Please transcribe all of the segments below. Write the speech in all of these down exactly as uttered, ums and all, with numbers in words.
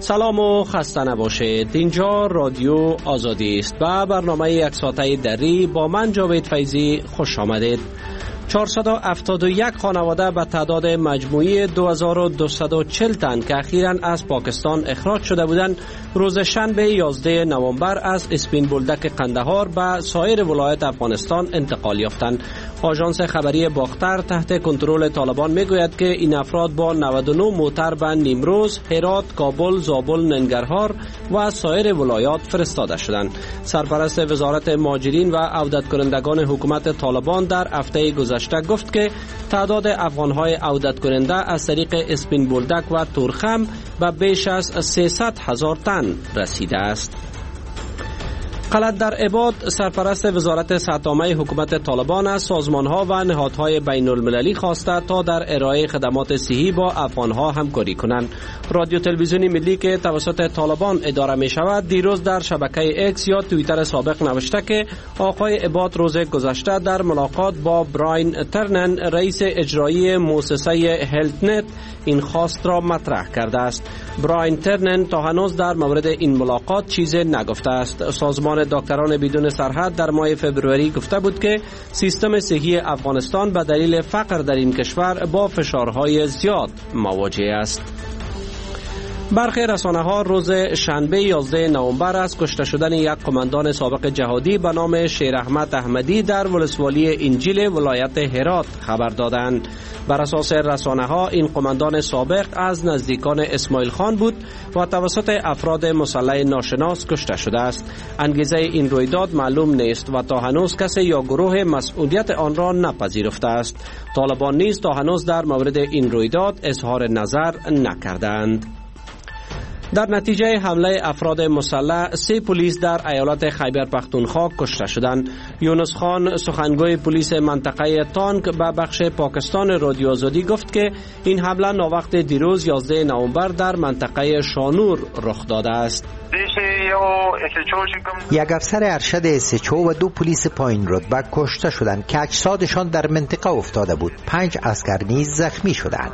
سلام و خسته نباشید. اینجا رادیو آزادی است و برنامه یک ساعته دری با من جاوید فیضی خوش آمدید. چهارصد و هفتاد و یک خانواده به تعداد مجموعی دو هزار و دویست و چهل تن که اخیراً از پاکستان اخراج شده بودند روز شنبه یازده نوامبر از اسپین بولدک قندهار به سایر ولایات افغانستان انتقال یافتند. آژانس خبری باختر تحت کنترل طالبان میگوید که این افراد با نود و نه موتر به نیمروز، هرات، کابل، زابل، ننگرهار و سایر ولایات فرستاده شدند. سرپرست وزارت مهاجرین و عودت کنندگان حکومت طالبان در هفته گذشته گفت که تعداد افغان‌های عودت کننده از طریق اسپین بولدک و تورخم به بیش از سیصد هزار تن رسیده است. خلد در عباد سرپرست وزارت صحت‌عامه حکومت طالبان از سازمان‌ها و نهادهای بین المللی خواسته تا در ارائه خدمات صحی با افغان‌ها همکاری کنند. رادیو تلویزیونی ملی که توسط طالبان اداره می‌شود دیروز در شبکه اکس یا توییتر سابق نوشته که آقای عباد روز گذشته در ملاقات با براین ترنن رئیس اجرایی مؤسسه هلت نت این خواست را مطرح کرده است. براین ترنن تا هنوز در مورد این ملاقات چیزی نگفته است. سازمان دکتران بدون سرحد در ماه فوریه گفته بود که سیستم صحی افغانستان به دلیل فقر در این کشور با فشارهای زیاد مواجه است. برخی رسانه‌ها روز شنبه یازده نوامبر از کشته شدن یک قماندان سابق جهادی به نام شیر احمد احمدی در ولسوالی انجیل ولایت هرات خبر دادند. بر اساس رسانه‌ها این قماندان سابق از نزدیکان اسماعیل خان بود و توسط افراد مسلح ناشناس کشته شده است. انگیزه این رویداد معلوم نیست و تا هنوز کسی یا گروه مسئولیت آن را نپذیرفته است. طالبان نیز تا هنوز در مورد این رویداد اظهار نظر نکردند. در نتیجه حمله افراد مسلح سه پلیس در ایالت خیبر پختونخوا کشته شدند. یونس خان سخنگوی پلیس منطقه تانک به بخش پاکستان رادیو آزادی گفت که این حمله ناوقت دیروز یازده نوامبر در منطقه شانور رخ داده است. یک افسر ارشد اس اچ او و دو پلیس پایین رتبه کشته شدند که اجسادشان در منطقه افتاده بود. پنج عسکر نیز زخمی شدند.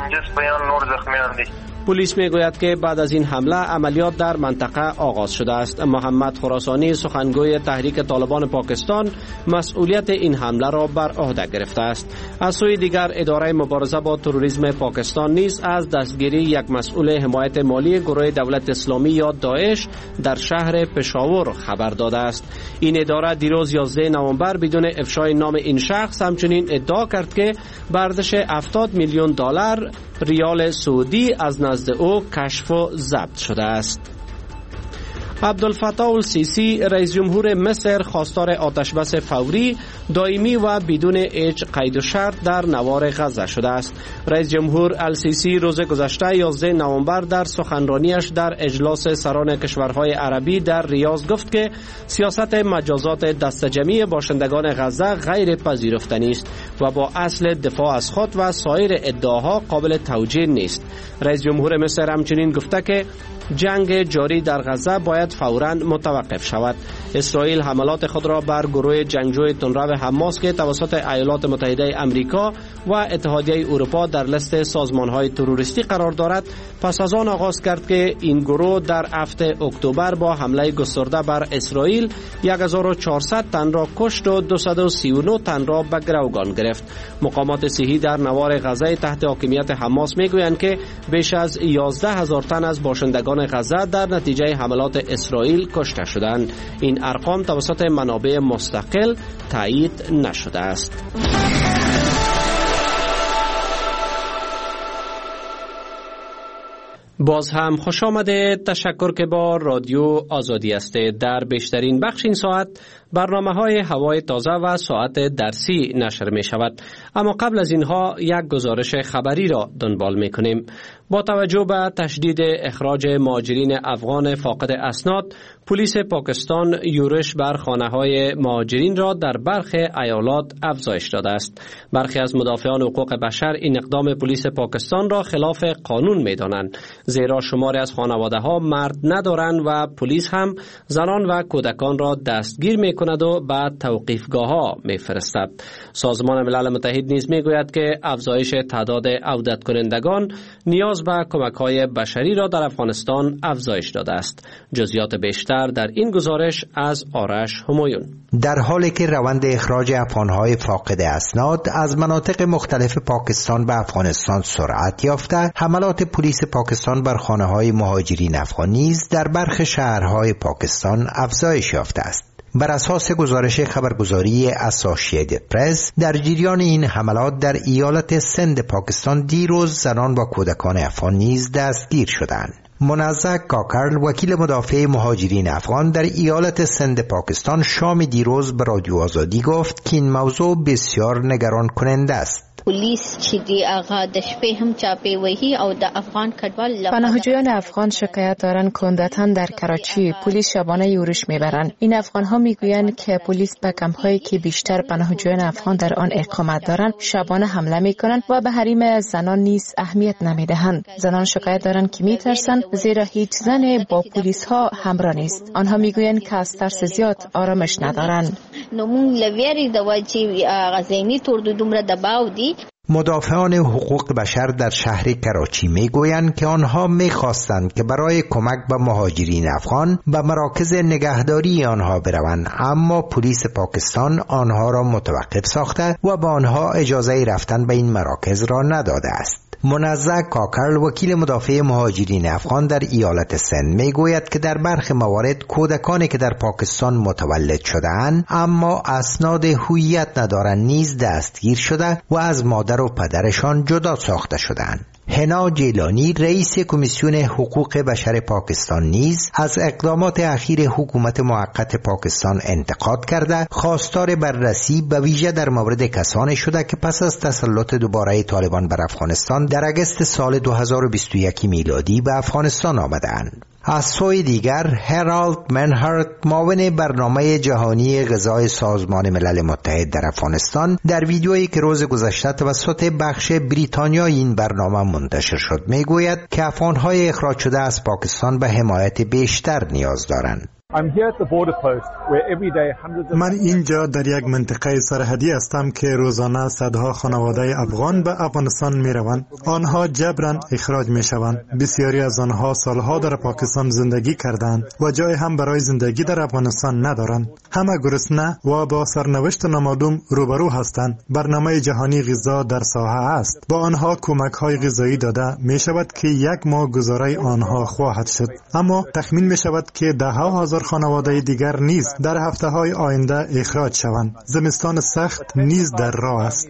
پلیس میگوید که بعد از این حمله عملیات در منطقه آغاز شده است. محمد خراسانی سخنگوی تحریک طالبان پاکستان مسئولیت این حمله را بر عهده گرفته است. از سوی دیگر اداره مبارزه با تروریسم پاکستان نیز از دستگیری یک مسئول حمایت مالی گروه دولت اسلامی یا داعش در شهر پشاور خبر داده است. این اداره دیروز یازده نوامبر بدون افشای نام این شخص همچنین ادعا کرد که برداشت هفتاد میلیون دلار ریال سعودی از نزد او کشف و ضبط شده است. عبدالفتاح السیسی رئیس جمهور مصر خواستار آتشبس فوری، دائمی و بدون هیچ قید و شرط در نوار غزه شده است. رئیس جمهور السیسی روز گذشته یازده نوامبر در سخنرانیش در اجلاس سران کشورهای عربی در ریاض گفت که سیاست مجازات دست جمعی باشندگان غزه غیر پذیرفتنی است و با اصل دفاع از خود و سایر ادعاها قابل توجیه نیست. رئیس جمهور مصر همچنین گفته که جنگ جاری در غزه باید فوراً متوقف شود. اسرائیل حملات خود را بر گروه جنگجوی تندرو حماس که توسط ایالات متحده آمریکا و اتحادیه اروپا در لیست سازمان‌های تروریستی قرار دارد پس از آن آغاز کرد که این گروه در هفته اکتبر با حمله گسترده بر اسرائیل هزار و چهارصد تن را کشت و دویست و سی و نه تن را به گروگان گرفت. مقامات صحی در نوار غزه تحت حاکمیت حماس میگویند که بیش از یازده هزار تن از باشندگان غزه در نتیجه حملات اسرائیل کشته شدند. این ارقام توسط منابع مستقل تایید نشده است. باز هم خوش آمده. تشکر که با رادیو آزادی هستید. در بیشترین بخش این ساعت برنامه های هوای تازه و ساعت درسی نشر می شود. اما قبل از اینها یک گزارش خبری را دنبال می کنیم. با توجه به تشدید اخراج مهاجرین افغان فاقد اسناد، پلیس پاکستان یورش بر خانه‌های مهاجرین را در برخی ایالات افزایش داده است. برخی از مدافعان حقوق بشر این اقدام پلیس پاکستان را خلاف قانون می‌دانند، زیرا شماری از خانواده‌ها مرد ندارند و پلیس هم زنان و کودکان را دستگیر می‌کند کند و بعد توقیفگاه ها می فرستد. سازمان ملل متحد نیز می گوید که افزایش تعداد عودت کنندگان نیاز به کمک های بشری را در افغانستان افزایش داده است. جزئیات بیشتر در این گزارش از آرش همایون. در حالی که روند اخراج افغانهای فاقد اسناد از مناطق مختلف پاکستان به افغانستان سرعت یافته، حملات پلیس پاکستان بر خانه‌های مهاجرین افغان نیز در برخی شهرهای پاکستان افزایش یافته است. بر اساس گزارش خبرگزاری اسوسییتد پرس، در جریان این حملات در ایالت سند پاکستان دیروز زنان و کودکان افغان نیز دستگیر شدند. منزه کاکرل، وکیل مدافع مهاجرین افغان در ایالت سند پاکستان، شام دیروز به رادیو آزادی گفت که این موضوع بسیار نگران کننده است. پولیس چې دی هغه د شپې هم چاپی وهي او د افغان کډوال پناهجویان افغان شکایت دارند که عمدتاً در کراچی پلیس شبانه یورش میبرند. این افغان ها میگویند که پلیس به کمپ هایی که بیشتر پناهجویان افغان در آن اقامت دارند شبانه حمله میکنند و به حریم زنان نیز اهمیت نمیدهند. زنان شکایت دارند که میترسند زیرا هیچ زن با پلیس ها همراه نیست. آنها میگویند که از ترس زیاد آرامش ندارند. نو مونږ لویری د واجی غزینی تور د دومره دباو دی. مدافعان حقوق بشر در شهر کراچی میگویند که آنها میخواستند که برای کمک به مهاجرین افغان به مراکز نگهداری آنها بروند، اما پلیس پاکستان آنها را متوقف ساخته و به آنها اجازه رفتن به این مراکز را نداده است. منزه کاکرل، وکیل مدافع مهاجرین افغان در ایالت سند، میگوید که در برخی موارد کودکانی که در پاکستان متولد شده‌اند اما اسناد هویت ندارند نیز دستگیر شده و از مادر و پدرشان جدا ساخته شدند. هنا جیلانی، رئیس کمیسیون حقوق بشر پاکستان، نیز از اقدامات اخیر حکومت موقت پاکستان انتقاد کرده خواستار بررسی به ویژه در مورد کسانی شده که پس از تسلط دوباره طالبان بر افغانستان در اگست سال دو هزار و بیست و یک میلادی به افغانستان آمدند. از سوی دیگر، هرالد منهارت، معاون برنامه جهانی غذای سازمان ملل متحد در افغانستان، در ویدیویی که روز گذشته توسط بخش بریتانیای این برنامه منتشر شد میگوید که افغان‌های اخراج شده از پاکستان به حمایت بیشتر نیاز دارند. من اینجا در یک منطقه سرحدی هستم که روزانه صدها خانواده افغان به افغانستان می روند. آنها جبران اخراج می شوند. بسیاری از آنها سالها در پاکستان زندگی کردند و جای هم برای زندگی در افغانستان ندارند. همه گرسنه و با سرنوشت نامعلوم روبرو هستند. برنامه جهانی غذا در ساحه است. با آنها کمک های غذایی داده می شود که یک ماه گزاره آنها خواهد شد. اما تخمین می شود که ده ها هزار خانواده دیگر نیز در هفته های آینده اخراج شوند. زمستان سخت نیز در راه است.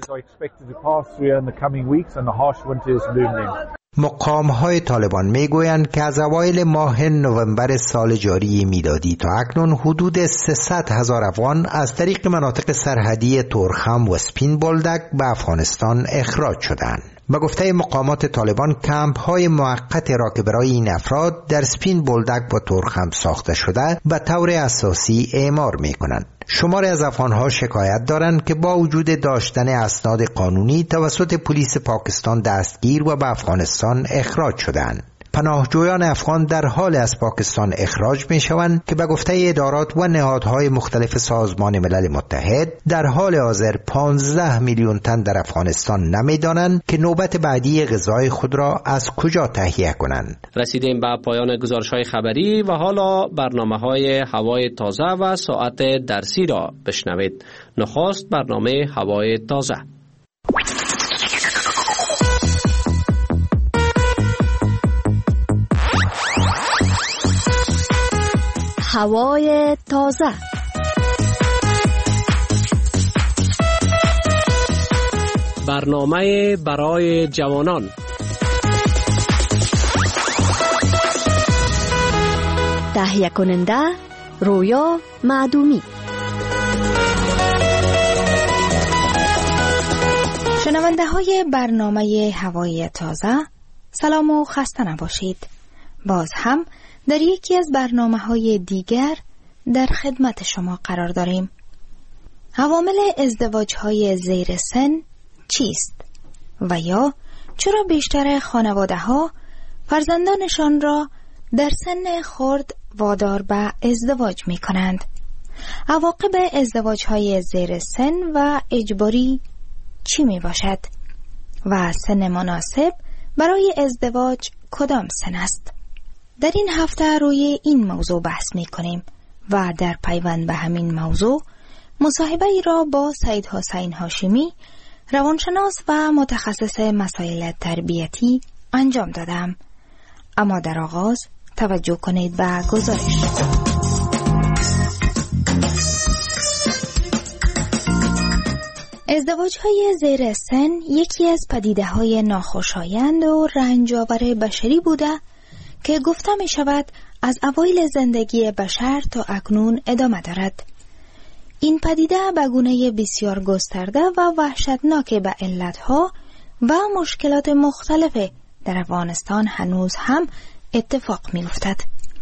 مقام‌های طالبان میگویند که از اوایل ماه نوامبر سال جاری میلادی تا اکنون حدود سیصد هزار افغان از طریق مناطق سرحدی تورخم و سپین بولدک به افغانستان اخراج شدند. به گفته مقامات طالبان، کمپ های موقت را که برای این افراد در سپین بولدک و تورخم ساخته شده به طور اساسی اعمار می کنند. شماری از افغانها شکایت دارند که با وجود داشتن اسناد قانونی توسط پلیس پاکستان دستگیر و به افغانستان اخراج شدند. پناهجویان افغان در حال از پاکستان اخراج می شوند که به گفته ادارات و نهادهای مختلف سازمان ملل متحد در حال حاضر پانزده میلیون تن در افغانستان نمی دانند که نوبت بعدی غذای خود را از کجا تهیه کنند. رسیدیم به پایان گزارش‌های خبری و حالا برنامه‌های هوای تازه و ساعت درسی را بشنوید. نخست برنامه هوای تازه. هوای تازه. برنامه برای جوانان. تهیه کننده رویا معدومی. شنونده های برنامه هوای تازه، سلام و خسته نباشید. باز هم در یکی از برنامه‌های دیگر در خدمت شما قرار داریم. عوامل ازدواج‌های زیر سن چیست؟ و یا چرا بیشتر خانواده‌ها فرزندانشان را در سن خرد وادار به ازدواج می‌کنند؟ عواقب ازدواج های زیر سن و اجباری چی می باشد؟ و سن مناسب برای ازدواج کدام سن است؟ در این هفته روی این موضوع بحث می کنیم و در پیوند به همین موضوع مصاحبه ای را با سید حسین هاشمی، روانشناس و متخصص مسائل تربیتی انجام دادم. اما در آغاز توجه کنید به گزارش. ازدواج‌های زیر سن یکی از پدیده‌های ناخوشایند و رنج‌آور بشری بوده که گفته می شود از اوایل زندگی بشر تا اکنون ادامه دارد. این پدیده به گونه بسیار گسترده و وحشتناک به علتها و مشکلات مختلف در افغانستان هنوز هم اتفاق می افتد.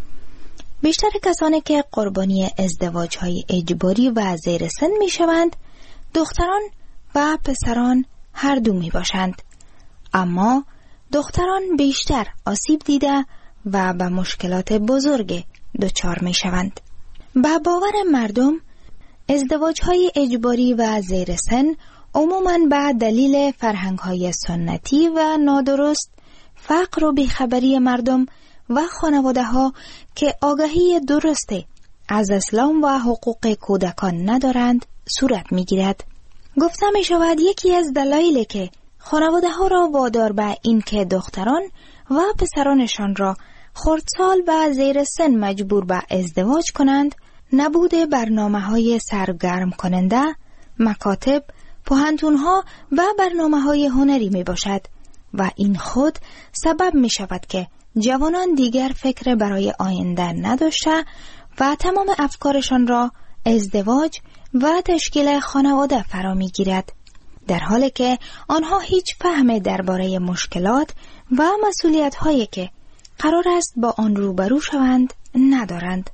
بیشتر کسانی که قربانی ازدواج‌های اجباری و زیر سن می شوند دختران و پسران هر دو می باشند. اما دختران بیشتر آسیب دیده و به مشکلات بزرگ دچار می شوند. به باور مردم ازدواج‌های اجباری و زیر سن عموماً به دلیل فرهنگ‌های سنتی و نادرست، فقر و بیخبری مردم و خانواده‌ها که آگاهی درسته از اسلام و حقوق کودکان ندارند صورت می‌گیرد. گفته می‌شود یکی از دلایلی که خانواده‌ها را وادار به این که دختران و پسرانشان را خردسال و زیر سن مجبور به ازدواج کنند، نبود برنامه‌های سرگرم کننده، مکاتب، پوهنتون‌ها و برنامه‌های هنری میباشد و این خود سبب می‌شود که جوانان دیگر فکر برای آینده نداشته و تمام افکارشان را ازدواج و تشکیل خانواده فرا می‌گیرد، در حالی که آنها هیچ فهم درباره مشکلات و مسئولیت‌هایی که قرار است با آن روبرو شوند ندارند.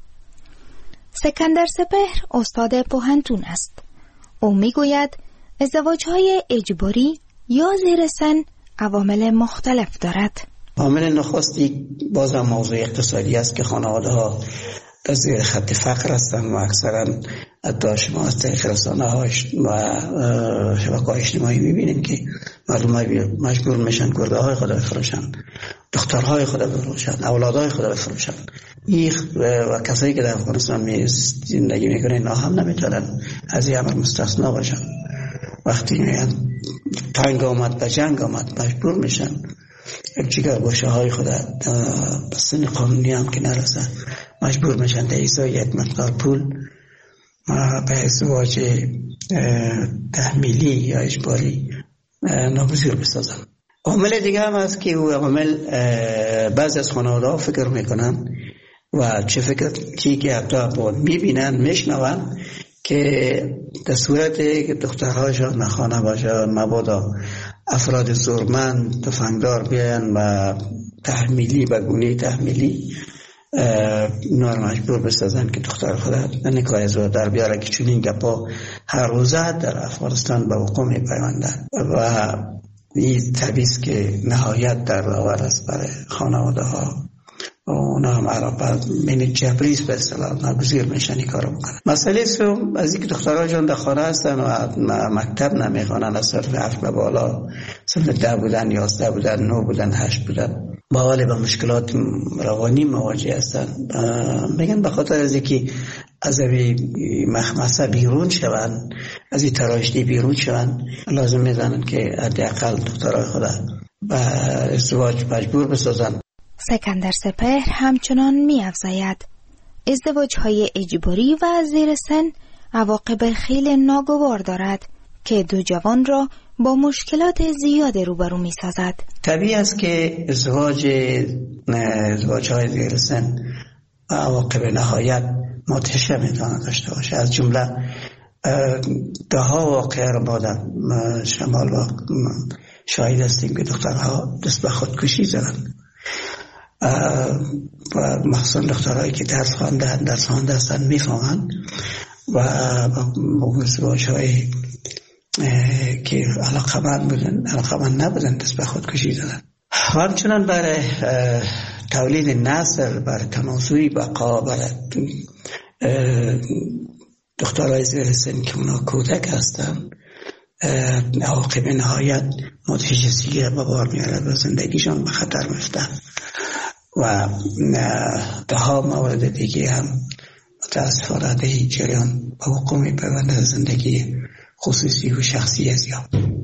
سکندر سپهر استاد پوهنتون است. او میگوید ازدواج‌های اجباری یا زیر سن عوامل مختلف دارد. عامل نخستی بازم موضوع اقتصادی است که خانواده‌ها در زیر خط فقر هستند و اکثرا حتی شما از طریق رسانه‌ها و شبکه‌های اجتماعی می‌بینید که مردم مجبور میشن گرده‌های خود بفروشن، دخترهای خود بفروشن، اولادهای خود بفروشن. این و کسایی که در افغانستان می زندگی میکنن اینا هم نمیتونن از این امر مستثنا باشن. وقتی تنگ آمد به جنگ آمد مجبور میشن یک جگر گوشه های خود به سن قانونی هم که نرسن مجبور میشن در ایزای یک مقدار پول به ازدواج تحمیلی یا اجباری ناگزیر بسازن. عامل دیگه هم هست که او عامل بعض از خانواده ها فکر میکنن و چه فکر چی که حتی با میبینن میشنون که در صورت که دخترهاشان نخانه باشن مبادا افراد زورمند تفنگدار بیان و تحمیلی به گونه تحمیلی نار مجبور بسازن که دختر خود نکاح ازدواج در بیاره که چون این گپا هر روزه در افغانستان به وقوع میپیوندن و این تبعیض که نهایت در آور است برای خانواده ها و اونا هم عرب من جبریز به اصطلاح ناگزیر میشن این کارو میکنن. مسئله سوم از اینکه دخترها جان در خانه هستن و مکتب نمیخوانن، از صرف هفت به بالا صرف ده بودن، یازده بودن، نو بودن، هشت بودن، با حال به مشکلات روانی مواجه هستن. میگن به خاطر از اینکه از این مخمسه بیرون شون، از این تراژدی بیرون شون، لازم میدانن که حداقل دخترهای خود به ازدواج مجبور بسازن. سکندر سپهر همچنان می افزاید ازدواج‌های اجباری و زیر سن عواقب خیلی ناگوار دارد که دو جوان را با مشکلات زیاد روبرو می سازد. طبیعی است که ازدواج ازدواج‌های زیر سن عواقب نهایت متشابه میتواند داشته باشه. از جمله ده ها واقعه را با در شمال و شاهد هستیم که دخترها دست به خودکشی زدند و مخصوصا دخترهایی که درس خوانده درس خوانده هستند میفهمند و با ازدواج‌های که علاقمند بودن علاقمند نبودن دست به خودکشی زدن. و همچنان برای تولید نسل، برای تناسوی بقا، برای دخترای زیر سن که اونا کودک هستن عواقب نهایت متجسیگی به بار میاره و زندگیشان به خطر میفتن و ده ها مورد دیگه هم متاسفانه در این جریان به وقوع میپیوند زندگی خصوصی و شخصی زیاد.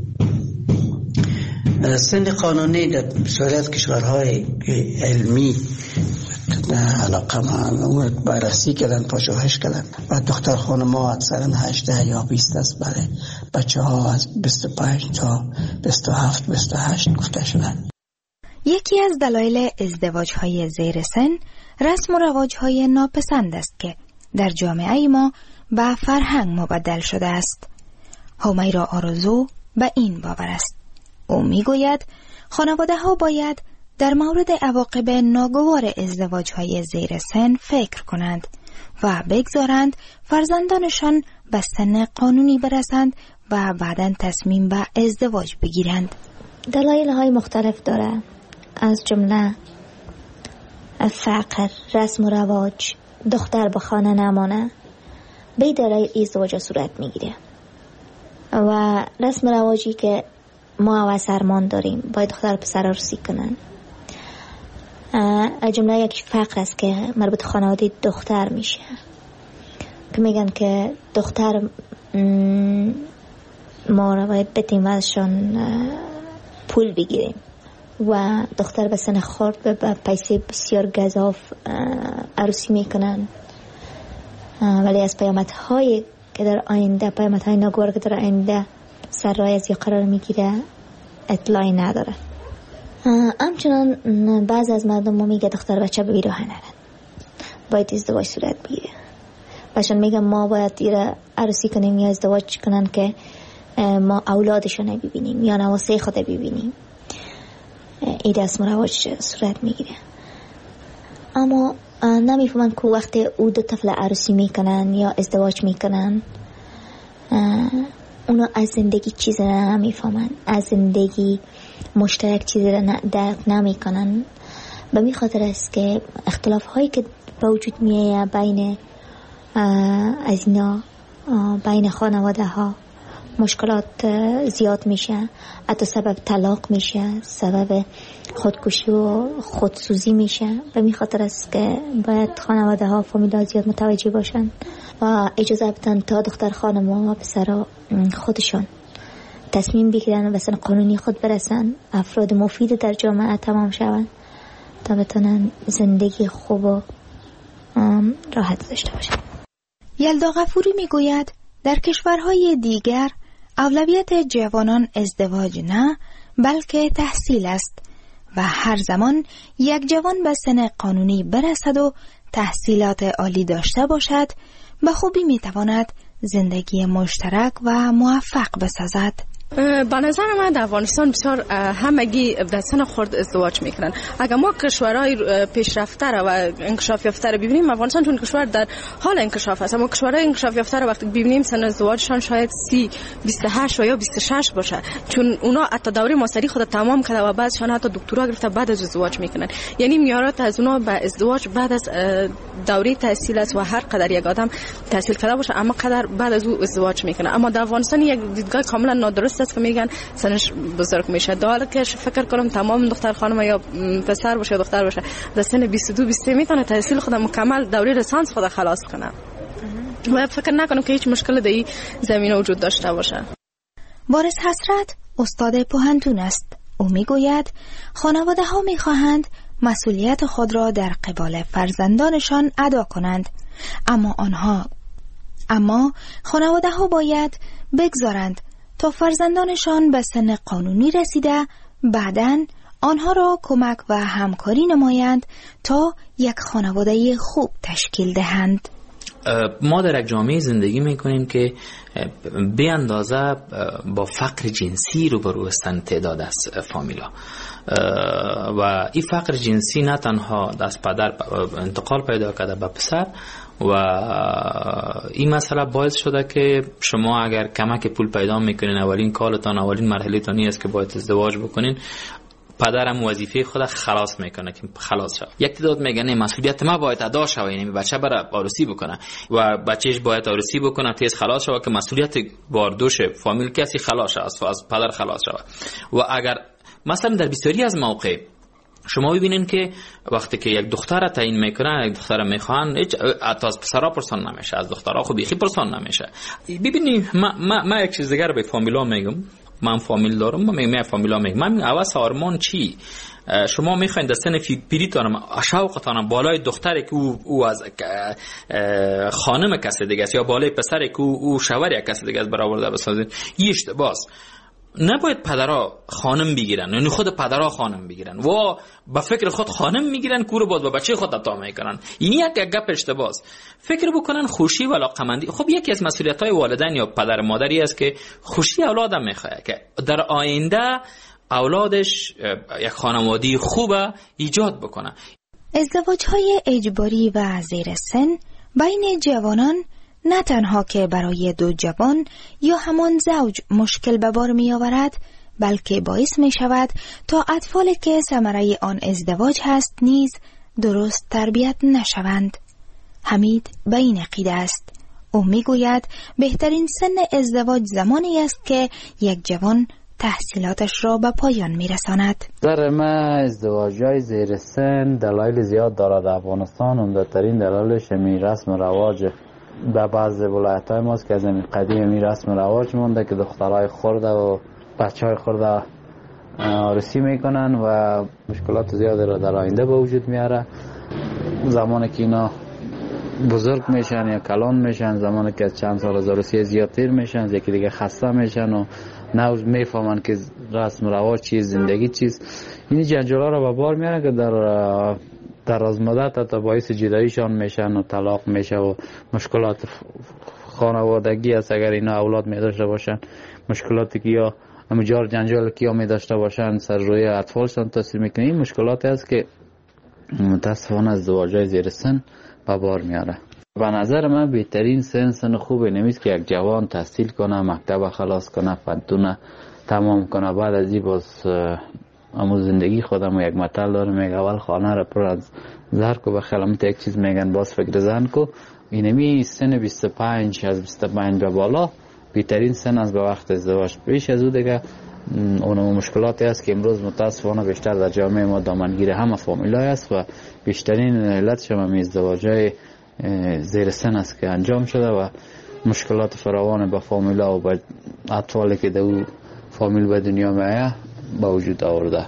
سن قانونی در بسیاری از کشورهای علمی علاقه ما بررسی کردن، پژوهش کردن و دختر خانم‌ها اکثرا هجده یا بیست است، برای بچه ها از بیست و پنج تا بیست و هفت بیست و هشت گفته شدن. یکی از دلایل ازدواج‌های زیر سن رسم و رواج‌های ناپسند است که در جامعه ما به فرهنگ مبدل شده است. همیرا آرزو به این باور است. او میگوید خانواده ها باید در مورد عواقب ناگوار ازدواج‌های زیر سن فکر کنند و بگذارند فرزندانشان به سن قانونی برسند و بعداً تصمیم به ازدواج بگیرند. دلایل های مختلف داره، از جمله فقر، رسم و رواج، دختر به خانه نمانه، به دلایل ازدواج صورت میگیره و رسم و رواجی که ما و سرمان داریم باید دختر پسر عروسی کنن. از جمله یک فقر است که مربوط خانواده دختر میشه که میگن که دختر ما رو باید بدیم و ازشان پول بگیریم و دختر به سن خورد به پیسه بسیار گزاف عروسی میکنن، ولی از پیامدهای که در آینده، پیامدهای ناگوار که در آینده سر راه از یا قرار میگیره اطلاعی نداره. همچنان بعض از مردم ما میگه دختر بچه به بیراه نرن، باید ازدواج صورت بگیره. باشن میگن ما باید ایره عروسی کنیم یا ازدواج کنن که ما اولادشو نبینیم یا نواسه خود ببینیم. این رسم و رواج صورت میگیره، اما نمیفهمن که وقتی او دو طفل عروسی میکنن یا ازدواج میکنن اونا از زندگی چیزی نمیفهمن، از زندگی مشترک چیزی را درک نمیکنن. به می خاطر است که اختلاف هایی که به وجود میایه بین از اینا، بین خانواده ها مشکلات زیاد میشه، حتی سبب طلاق میشه، سبب خودکشی و خودسوزی میشه. به می خاطر است که باید خانواده ها فامیلا زیاد متوجه باشن و اجازه بدن تا دختر خانم و پسر خودشون تصمیم بگیرن و به سن قانونی خود برسن، افراد مفید در جامعه تمام شون تا بتونن زندگی خوب و راحت داشته باشن. یلدا غفوری میگوید در کشورهای دیگر اولویت جوانان ازدواج نه بلکه تحصیل است و هر زمان یک جوان به سن قانونی برسد و تحصیلات عالی داشته باشد به خوبی میتواند زندگی مشترک و موفق بسازد. به نظر من در افغانستان بسیار همگی در سن خرد ازدواج میکنن. اگر ما کشورهای پیشرفته را و انکشاف یافته را ببینیم، افغانستان چون کشور در حال انکشاف است، اما کشورهای انکشاف یافته را وقتی ببینیم سن ازدواجشان شاید سی، بیست و هشت و یا بیست و شش باشه، چون اونا حتی دوره ماستری خود تمام کرده و بعدشان حتی دکترا گرفته بعد از ازدواج میکنن. یعنی میارات از اونا به ازدواج بعد از دوره تحصیل است و هر قدر یک آدم تحصیل کرده باشه اما قدر بعد از او ازدواج میکنه. اما در افغانستان یک دیدگاه کاملا نادرست است که میگن سنش بزرگ میشه. در حالی که فکر کنم تمام دختر خانم یا پسر باشه یا دختر باشه در سن بیست و دو بیست و سه میتونه تحصیل خود مکمل دوره لیسانس خود خلاص کنه و فکر نکنم که هیچ مشکل در این زمینه وجود داشته باشه. بارس حسرت استاد پوهنتون است. او میگوید خانواده ها میخواهند مسئولیت خود را در قبال فرزندانشان ادا کنند، اما آنها اما خانواده ها باید بگذارند تا فرزندانشان به سن قانونی رسیده بعداً آنها را کمک و همکاری نمایند تا یک خانواده خوب تشکیل دهند. ما در یک جامعه زندگی میکنیم که به اندازه با فقر جنسی روبرو هستند تعداد از فامیلا و این فقر جنسی نه تنها از پدر انتقال پیدا کرده به پسر و این مسئله باعث شده که شما اگر کمک پول پیدا میکنین اولین کالتان اولین مرحله تانی است که باید ازدواج بکنین، پدرم وظیفه خود خلاص میکنه که خلاص شد. یک تعداد میگن مسئولیت ما باید ادا شه، یعنی بچه بره عروسی بکنه و بچهش باید عروسی بکنه تیز خلاص شه که مسئولیت باردوش فامیل کسی خلاص شه، از پدر خلاص شه. و اگر مثلا در بسیاری از مواقع شما ببینین که وقتی که یک دختر تعیین میکنن، یک دختر میخوان، هیچ حتی از پسرا پرسان نمیشه، از دخترها خب بیخی پرسان نمیشه. ببینید ما, ما, ما یک چیز دیگر به فامیلا میگم، من فامیل دارم، من میگم فامیلا میگم من اواز آرمان چی؟ شما میخواین در سن پیریتان شوقتان بالای دختری که او, او از خانم کسی دیگه است یا بالای پسری که او, او شوهر یک کسی دیگه است برآورده بسازید، یه اشتباهه. نباید پدرها خانم بگیرن، یعنی خود پدرها خانم بگیرن و با فکر خود خانم میگیرن که رو باز با بچه خود عطا میکنن. این یک گپ اشتباهه. فکر بکنن خوشی و علاقمندی. خب یکی از مسئولیت‌های والدین یا پدر مادری است که خوشی اولادم میخواد که در آینده اولادش یک خانواده خوبه ایجاد بکنه. ازدواج‌های اجباری و زیر سن بین جوانان نه تنها که برای دو جوان یا همان زوج مشکل به بار می آورد، بلکه باعث می شود تا اطفالی که ثمره آن ازدواج هست نیز درست تربیت نشوند. حمید به این عقیده است. او می گوید بهترین سن ازدواج زمانی است که یک جوان تحصیلاتش را به پایان می رساند. در ما ازدواج‌های زیر سن دلایل زیاد دارد. افغانستان عمده‌ترین دلایلش می رسم رواج در بعض ولایت‌های ماست که از این قدیم می رسم رواج مونده که دخترای خرده و بچهای خرده عروسی میکنن و مشکلات زیادی را در آینده به وجود میاره. زمانی که اینا بزرگ میشن یا کلان میشن، زمانی که از چند سال از عروسی زیاد تیر میشن، یکی دیگه خسته میشن و نه میفهمن که رسم رواج چیز، زندگی چیز. این جنجالا را به بار میارن که در در از مدت حتی باعث جداییشان میشن و طلاق میشه و مشکلات خانوادگی است. اگر اینا اولاد می داشته باشن، مشکلاتی که یا همجار جنجال که یا می داشته باشن سر روی اطفالشان تاثیر میکنه. این مشکلاتی است که متاسفانه ازدواج‌های زیر سن به بار میاره. به نظر من بهترین سن سن خوبه نمیست که یک جوان تحصیل کنه، مکتب خلاص کنه، فنتونه تمام کنه، بعد از این باز اما زندگی خودم یک مطل داره میگه اول خانه را پر از زر کو بخلمت یک چیز میگن باز فکر زن کو. اینمی سن بیست و پنج از بیست و پنج به بالا بهترین سن از به وقت ازدواج. پیش از او دیگه اون مشکلاتی است که امروز متاسفانه بیشتر در جامعه ما دامنگیر همه فامیلای است و بیشترین علتش هم ازدواج‌های زیر سن است که انجام شده و مشکلات فراوان با فامیلا و با اطفالی که در فامیل به دنیا میآید با وجود آورده.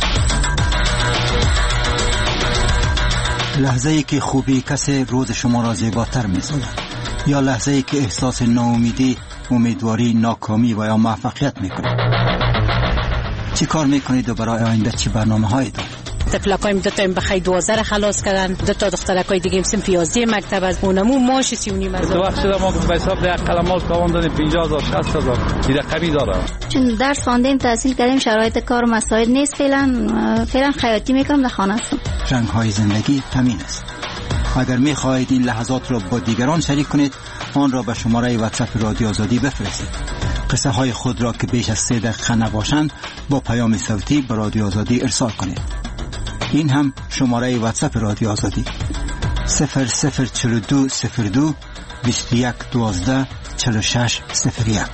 لحظه ای که خوبی کسی روز شما را زیباتر می‌سازد یا لحظه ای که احساس ناامیدی، امیدواری، ناکامی و یا موفقیت می‌کنید. چی کار می‌کنید و برای آینده چه برنامه‌هایی دارید؟ تفلکایم دو تا این بخی دوازده خلاص کردن، دو تا دخترکای دیگه هم پیازی مکتب از اونمو ماش سی و نیم از دو وقت شده ما به حساب یک قلمال کاوندن پنجاه هزار شصت هزار دیده کمی داره. چون درس خواندیم تحصیل کردیم شرایط کار و مسائل نیست، فعلا فعلا خیاطی میکنم در خانه هستم. رنگ‌های زندگی همین است. اگر می‌خواهید این لحظات را با دیگران شریک کنید، آن را به شماره واتساپ رادیو آزادی بفرستید. قصه های خود را که بیش از سه دقیقه نباشند با پیام صوتی به رادیو آزادی ارسال کنید. این هم شماره واتساپ رادیو آزادی صفر صفر چهل و دو صفر دو بیست و یک دوازده چهل و شش صفر یک.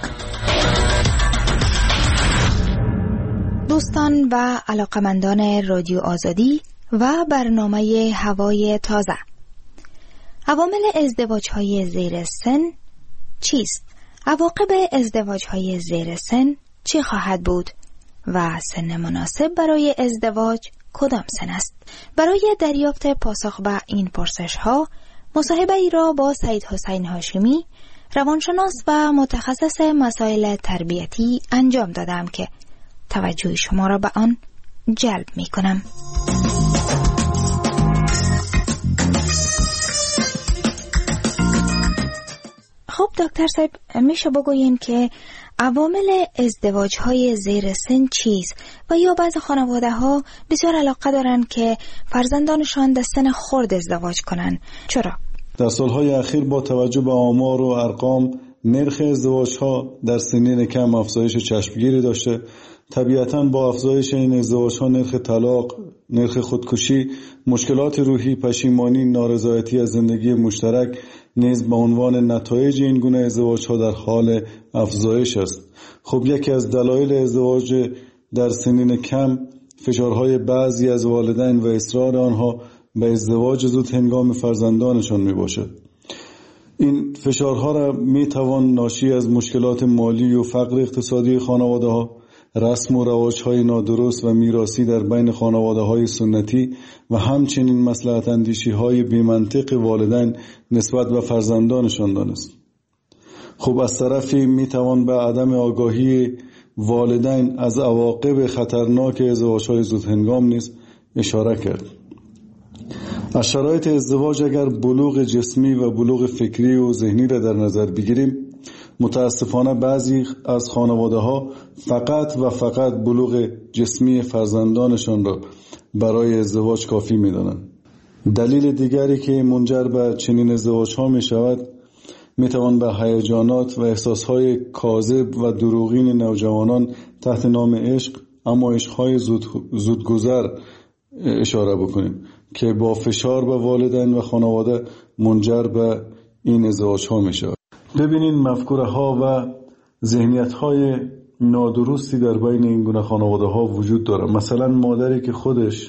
دوستان و علاقمندان رادیو آزادی و برنامه هوای تازه، عوامل ازدواج‌های زیر سن چیست؟ عواقب ازدواج‌های زیر سن چی خواهد بود؟ و سن مناسب برای ازدواج کدام سن است؟ برای دریافت پاسخ به این پرسش‌ها مصاحبه ای را با سید حسین هاشمی، روانشناس و متخصص مسائل تربیتی انجام دادم که توجه شما را به آن جلب می کنم. خب دکتر صاحب، میشه بگوین که عوامل ازدواج‌های زیر سن چیست و یا بعض خانواده ها بسیار علاقه دارن که فرزندانشان در سن خرد ازدواج کنن؟ چرا؟ در سالهای اخیر با توجه به آمار و ارقام نرخ ازدواج ها در سنین کم افزایش چشمگیری داشته. طبیعتاً با افزایش این ازدواج ها نرخ طلاق، نرخ خودکشی، مشکلات روحی، پشیمانی، نارضایتی از زندگی مشترک نیز به عنوان نتایج این گونه ازدواج ها در حال افزایش است. خب یکی از دلایل ازدواج در سنین کم فشارهای بعضی از والدین و اصرار آنها به ازدواج زود هنگام فرزندانشان می باشد. این فشارها را می توان ناشی از مشکلات مالی و فقر اقتصادی خانواده ها، رسم و رواج‌های نادرست و میراثی در بین خانواده‌های سنتی و همچنین مصلحت اندیشی‌های بی‌منطق والدین نسبت به فرزندانشان دانست. خب از طرفی میتوان به عدم آگاهی والدین از عواقب خطرناک ازدواج‌های زودهنگام نیز اشاره کرد. از شرایط ازدواج اگر بلوغ جسمی و بلوغ فکری و ذهنی را در نظر بگیریم، متاسفانه بعضی از خانواده‌ها فقط و فقط بلوغ جسمی فرزندانشان را برای ازدواج کافی می‌دانند. دلیل دیگری که منجر به چنین ازدواج‌ها می‌شود، می‌توان به هیجانات و احساس‌های کاذب و دروغین نوجوانان تحت نام عشق، اما عشق‌های زود زودگذر اشاره بکنیم که با فشار به والدین و خانواده منجر به این ازدواج‌ها می‌شود. ببینین مفکوره ها و ذهنیت های نادرستی در بین این گونه خانواده ها وجود داره. مثلا مادری که خودش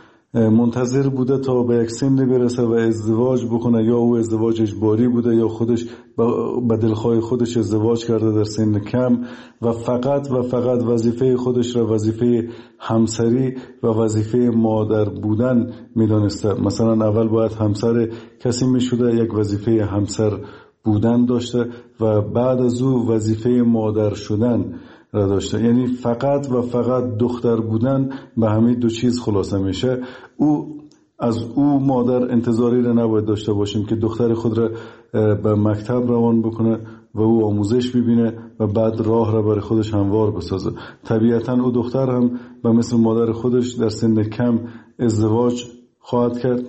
منتظر بوده تا به یک سنی برسه و ازدواج بکنه، یا او ازدواج اجباری بوده یا خودش به دلخواه خودش ازدواج کرده در سن کم و فقط و فقط وظیفه خودش را وظیفه همسری و وظیفه مادر بودن میدانسته. مثلا اول باید همسر کسی میشده، یک وظیفه همسر بودن داشته و بعد از او وظیفه مادر شدن را داشته. یعنی فقط و فقط دختر بودن به همین دو چیز خلاصه میشه. او از او مادر انتظاری را نباید داشته باشیم که دختر خود را به مکتب روان بکنه و او آموزش ببینه و بعد راه را برای خودش هموار بسازه. طبیعتا او دختر هم به مثل مادر خودش در سن کم ازدواج خواهد کرد،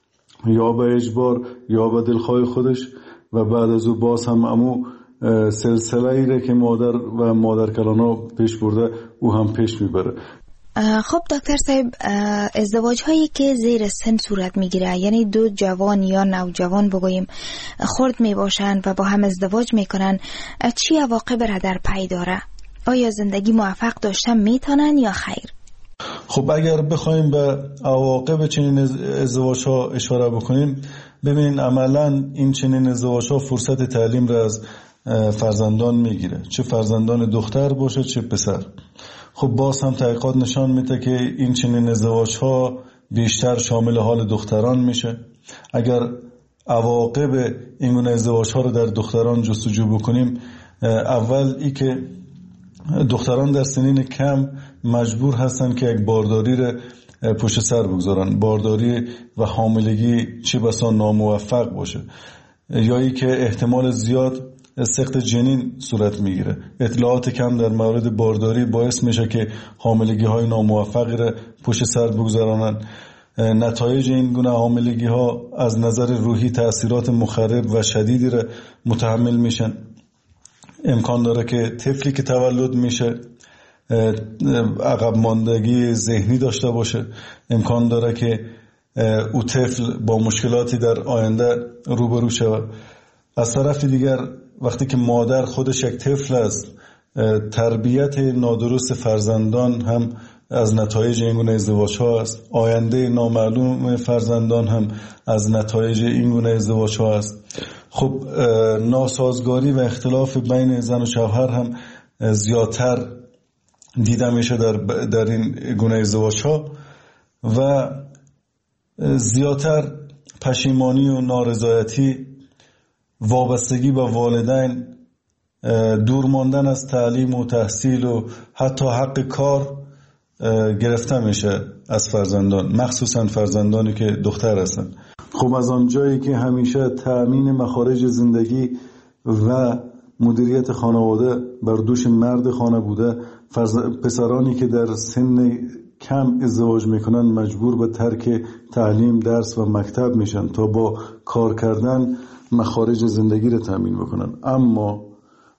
یا به اجبار یا به دلخواه خودش، و بعد از او باز هم امو سلسله ای را که مادر و مادر کلانا پیش برده او هم پیش میبره. خب دکتر صاحب، ازدواج هایی که زیر سن صورت میگیره، یعنی دو جوان یا نوجوان بگوییم خرد میباشند و با هم ازدواج میکنن، چی عواقب را در پی داره؟ آیا زندگی موفق داشتن میتونن یا خیر؟ خب اگر بخوایم به عواقب چنین ازدواج ها اشاره بکنیم، ببینین عملا این چنین ازدواج ها فرصت تعلیم را از فرزندان میگیره، چه فرزندان دختر باشه چه پسر. خب باز هم تحقیقات نشان میده که این چنین ازدواج ها بیشتر شامل حال دختران میشه. اگر عواقب این گونه ازدواج ها رو در دختران جستجو بکنیم، اول ای که دختران در سنین کم مجبور هستن که یک بارداری را پشت سر بگذارن. بارداری و حاملگی چه بسا ناموفق باشه، یا ای که احتمال زیاد سقط جنین صورت میگیره. اطلاعات کم در مورد بارداری باعث میشه که حاملگی های ناموفقی را پشت سر بگذارن. نتایج این گونه حاملگی ها از نظر روحی تأثیرات مخرب و شدیدی را متحمل میشن. امکان داره که طفلی که تولد میشه عقب ماندگی ذهنی داشته باشه. امکان داره که او طفل با مشکلاتی در آینده روبرو شود. از طرف دیگر وقتی که مادر خودش یک طفل است، تربیت نادرست فرزندان هم از نتایج این گونه ازدواج ها است. آینده نامعلوم فرزندان هم از نتایج این گونه ازدواج ها است. خب ناسازگاری و اختلاف بین زن و شوهر هم زیادتر دیده میشه در, در این گونه ازدواج ها و زیادتر پشیمانی و نارضایتی، وابستگی به والدین، دور ماندن از تعلیم و تحصیل و حتی حق کار گرفته میشه از فرزندان، مخصوصا فرزندانی که دختر هستن. خب از آنجایی که همیشه تأمین مخارج زندگی و مدیریت خانواده بر دوش مرد خانه بوده، پسرانی که در سن کم ازدواج میکنن مجبور به ترک تعلیم، درس و مکتب میشن تا با کار کردن مخارج زندگی رو تامین بکنن. اما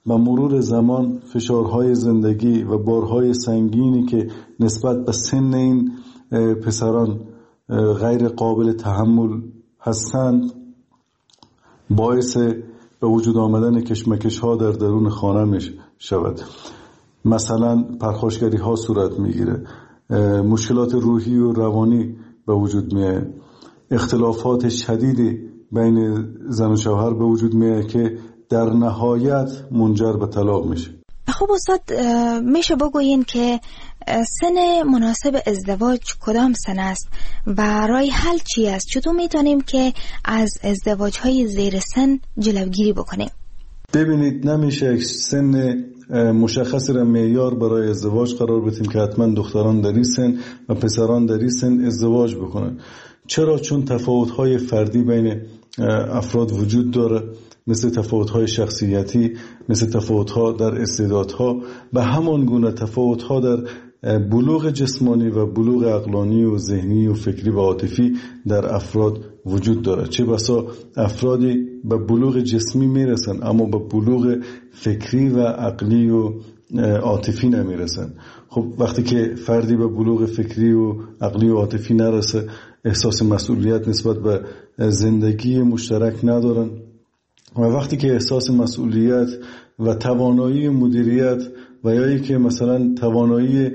با مرور زمان فشارهای زندگی و بارهای سنگینی که نسبت به سن این پسران غیر قابل تحمل هستند باعث به وجود آمدن کشمکش ها در درون خانه می شود. مثلا پرخاشگری ها صورت می گیره، مشکلات روحی و روانی به وجود می آید، اختلافات شدیدی بین زن و شوهر به وجود می آید که در نهایت منجر به طلاق میشه. خب استاد میشه بگوین که سن مناسب ازدواج کدام سن است و راه حل چی است؟ چطور میتونیم که از ازدواج های زیر سن جلوگیری بکنیم؟ ببینید نمیشه سن مشخصی را معیار برای ازدواج قرار بدیم که حتما دختران در این سن و پسران در این سن ازدواج بکنن. چرا؟ چون تفاوت‌های فردی بین افراد وجود داره، مثل تفاوت‌های شخصیتی، مثل تفاوت‌ها در استعدادها، به همان گونه تفاوت‌ها در بلوغ جسمانی و بلوغ عقلانی و ذهنی و فکری و عاطفی در افراد وجود داره. چه بسا افرادی به بلوغ جسمی میرسن اما به بلوغ فکری و عقلی و عاطفی نمیرسن. خب وقتی که فردی به بلوغ فکری و عقلی و عاطفی نرسه، احساس مسئولیت نسبت به زندگی مشترک ندارن و وقتی که احساس مسئولیت و توانایی مدیریت و یا ای که مثلا توانایی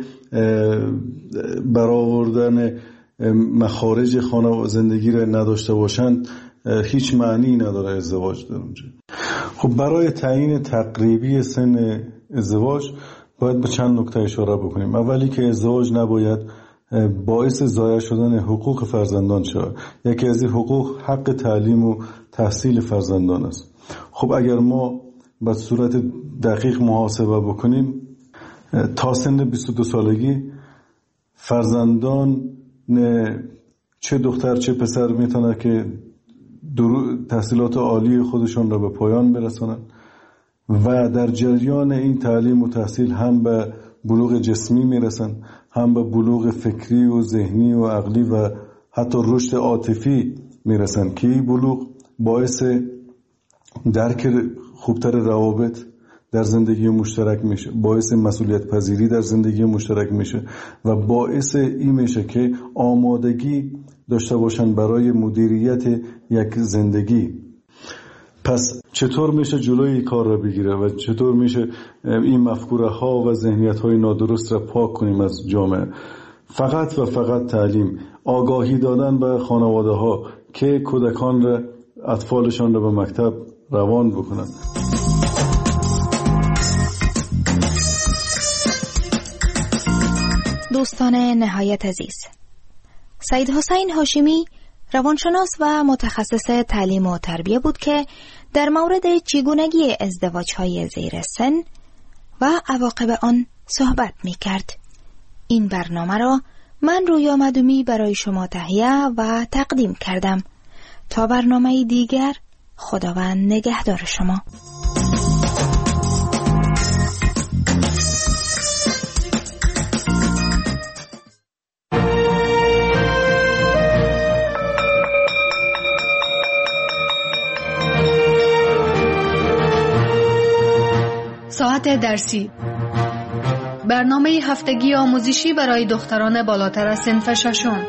برآوردن مخارج خانه و زندگی را نداشته باشند، هیچ معنی نداره ازدواج در اونجا. خب برای تعیین تقریبی سن ازدواج باید به چند نکته اشاره بکنیم. اولی که ازدواج نباید باعث ضایع شدن حقوق فرزندان شود. یکی از این حقوق حق تعلیم و تحصیل فرزندان است. خب اگر ما به صورت دقیق محاسبه بکنیم، تا سن بیست و دو سالگی فرزندان چه دختر چه پسر میتونه که تحصیلات عالی خودشون را به پایان برسونن و در جریان این تعلیم و تحصیل هم به بلوغ جسمی میرسن، هم به بلوغ فکری و ذهنی و عقلی و حتی رشد عاطفی میرسن که این بلوغ باعث درک خوبتر روابط در زندگی مشترک میشه، باعث مسئولیت پذیری در زندگی مشترک میشه و باعث این میشه که آمادگی داشته باشن برای مدیریت یک زندگی. پس چطور میشه جلوی این کار را بگیره و چطور میشه این مفکوره ها و ذهنیت های نادرست را پاک کنیم از جامعه؟ فقط و فقط تعلیم، آگاهی دادن به خانواده ها که کودکان را، اطفالشان را به مکتب روان بکنن. دوستان نهایت عزیز، سید حسین هاشمی روانشناس و متخصص تعلیم و تربیه بود که در مورد چگونگی ازدواج‌های زیر سن و عواقب آن صحبت می‌کرد. این برنامه را من رویا مدومی برای شما تهیه و تقدیم کردم. تا برنامه دیگر، خداوند نگهدار شما. ساعت درسی، برنامه هفتگی آموزشی برای دختران بالاتر از صنف ششم.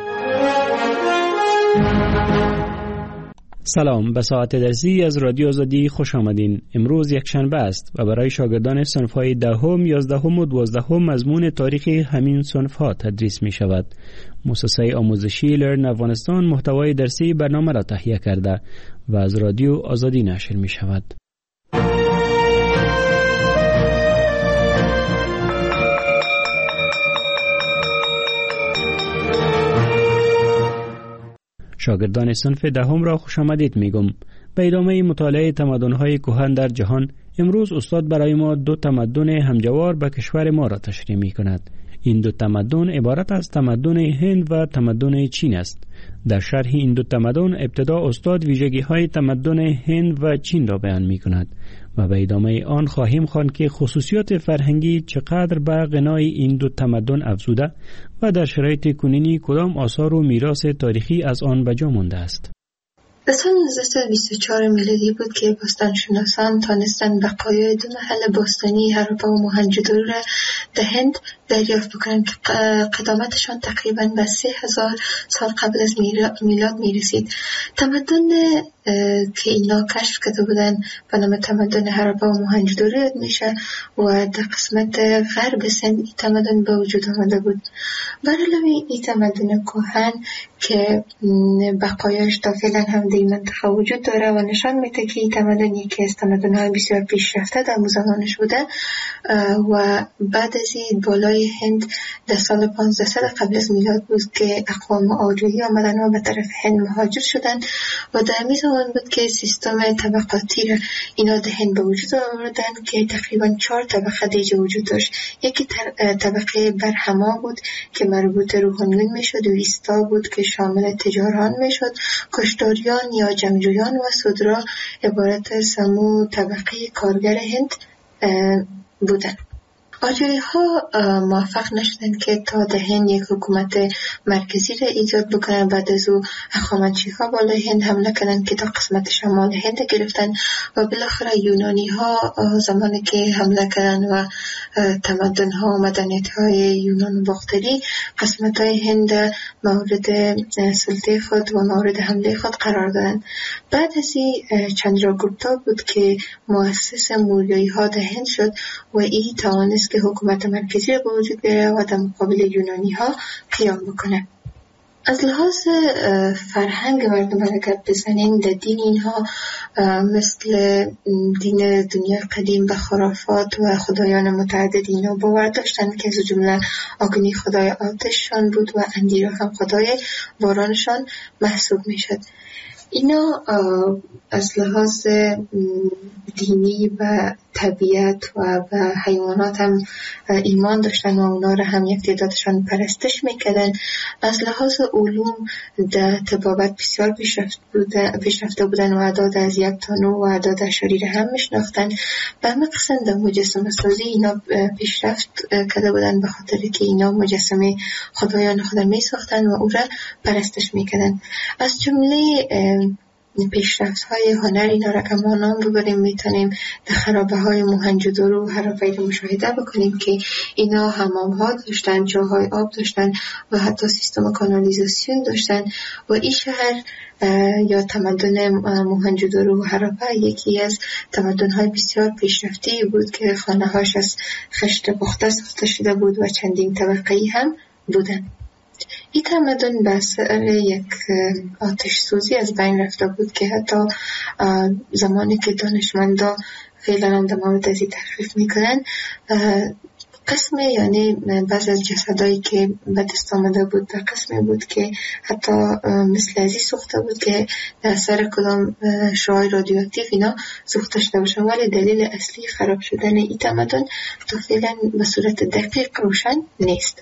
سلام، به ساعت درسی از رادیو آزادی خوش آمدین. امروز یک شنبه است و برای شاگردان صنف‌های دهم، یازدهم و دوازدهم مضمون تاریخ همین صنف‌ها تدریس می شود. مؤسسه آموزشی لرن افغانستان محتوای درسی برنامه را تهیه کرده و از رادیو آزادی نشر می شود. شاگردان صنف دهم را خوش آمدید میگم. به ادامه مطالعه تمدن‌های کهن در جهان، امروز استاد برای ما دو تمدن همجوار به کشور ما را تشریح می‌کند. این دو تمدن عبارت از تمدن هند و تمدن چین است. در شرح این دو تمدن ابتدا استاد ویژگی‌های تمدن هند و چین را بیان می‌کند و به ادامه آن خواهیم خواند که خصوصیات فرهنگی چقدر به غنای این دو تمدن افزوده و در شرایط کنونی کدام آثار و میراث تاریخی از آن به جا مانده است. در سال نوزده بیست و چهار میلادی بود که باستانشناسان تانستند بقایای دو محل باستانی هراپا و موهنجودارو را در هند دریافت بکنند که قدامتشان تقریباً به سه هزار سال قبل از میلاد میرسید. تمدن که اینا کشف کرده بودن به نام تمدن هراپا و موهنجودارو یاد میشه و در قسمت غرب سند این تمدن به وجود آمده بود. برعلاوه این تمدن کهن که بقایاش تا فعلا هم در این منطقه وجود داره و نشان میده که این تمدن یکی از تمدن‌های بسیار پیشرفته در زمانش بوده و بعد از این بالای هند در سال پانزده صد قبل از میلاد بود که اقوام آریایی آمدن و به طرف هند مهاجر شدن و در همین زمان بود که سیستم طبقاتی را اینا در هند به وجود آوردن که تقریبا چهار طبقه دیگه وجود داشت. یکی طبقه برهما بود که مربوط روحانیون میشد و ویستا بود که شامل تجاران میشد. کشتاریان یا جنگجویان و سودرا عبارت از سمو طبقه کارگر هند بودن. آریایی ها موفق نشدن که تا در هند یک حکومت مرکزی را ایجاد بکنن. بعد از او هخامنشی ها بالای هند حمله کردن که تا قسمت شمال هند گرفتن و بالاخره یونانی ها زمانی که حمله کردن و تمدن ها و مدنیت های یونان و باختری قسمت های هند مورد سلطه خود و مورد حمله خود قرار دادن. بعد از این چندراگوپتا بود که مؤسس موریایی ها در هند شد و این توانست که حکومت مرکزی را به وجود بیاره و در مقابل یونانی ها قیام بکنه. از لحاظ فرهنگ مردم اگر بزنین در دین اینها مثل دین دنیا قدیم به خرافات و خدایان متعدد اینا باور داشتن که از جمله آگنی خدای آتششان بود و اندیرا هم خدای بارانشان محسوب می شد. اینا از لحاظ دینی و طبیعت و به حیوانات هم ایمان داشتن و اونا را هم یک تعدادشان پرستش میکردن. از لحاظ علوم در طبابت بسیار پیشرفته بودن و اعداد از یک تا نه و اعداد اشاری را هم میشناختن. به همه قسم در مجسمه سازی اینا پیشرفت کرده بودن به خاطر که اینا مجسمه خدایان خود میساختن و او را پرستش میکردن. از جمله پیشرفت های هنر اینا را که ما نام ببریم میتونیم در خرابه های موهنجودارو و هراپایی را مشاهده بکنیم که اینا حمام ها داشتن، جاهای آب داشتن و حتی سیستم کانالیزاسیون داشتن و این شهر یا تمدن موهنجودارو و هراپا یکی از تمدن های بسیار پیشرفته بود که خانه هاش از خشت پخته ساخته شده بود و چندین طبقه‌ای هم بودن. این تمدن به اثر یک آتش سوزی از بین رفته بود که حتی زمانی که دانشمندا فعلا هم در مورد ازی تحقیق میکنن قسم یعنی بعض از جسدایی که به دست آمده بود در قسمی بود که حتی مثل ازی سوخته بود که در اثر کدام شعاع رادیواکتیو اینا سوخته شده باشن، ولی دلیل اصلی خراب شدن این تمدن تا فعلا به صورت دقیق روشن نیست.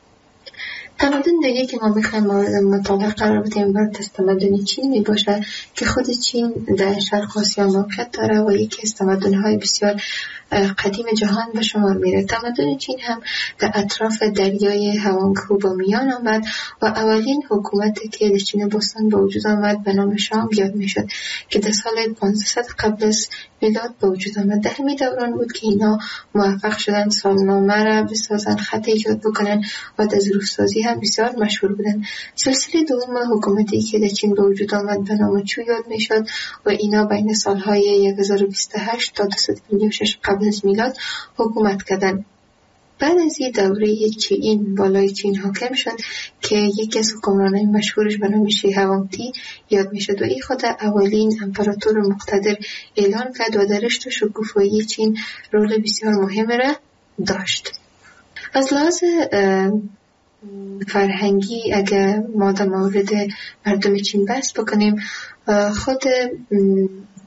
تمدن دیگه که ما میخوایم مورد مطالعه قرار بدیم برد از تمدن چین می باشه که خود چین در شرق آسیا موقعیت داره و یکی از تمدن‌های بسیار قدیم جهان به شمار میره. تمدن چین هم در اطراف دریای هوانگهو با میان آمد و اولین حکومتی که در چین باستان به وجود آمد به نام شام یاد میشد که در سال پانزده صد قبل از میلاد به وجود آمد. در همین دوران بود که اینا موفق شدن سالنامه را بسازن، خط ایجاد بکنن و در ظروف‌سازی هم بسیار مشهور بودن. سلسله دوم حکومتی که در چین به وجود آمد به نام چو یاد میشد و اینا بین سالهای هزار و بیست و هشت تا دویست و پنجاه و شش قبل از میلاد حکومت کردند. بعد از این دوره چین بالای چین حاکم شد که یکی از حکمرانای مشهورش به نام شی هوانگتی یاد میشد و این خود اولین امپراتور مقتدر اعلان کرد و در رشد و شکوفایی چین رول بسیار مهم را داشت. از لحاظ فرهنگی اگر ما در مورد مردم چین بحث بکنیم، خود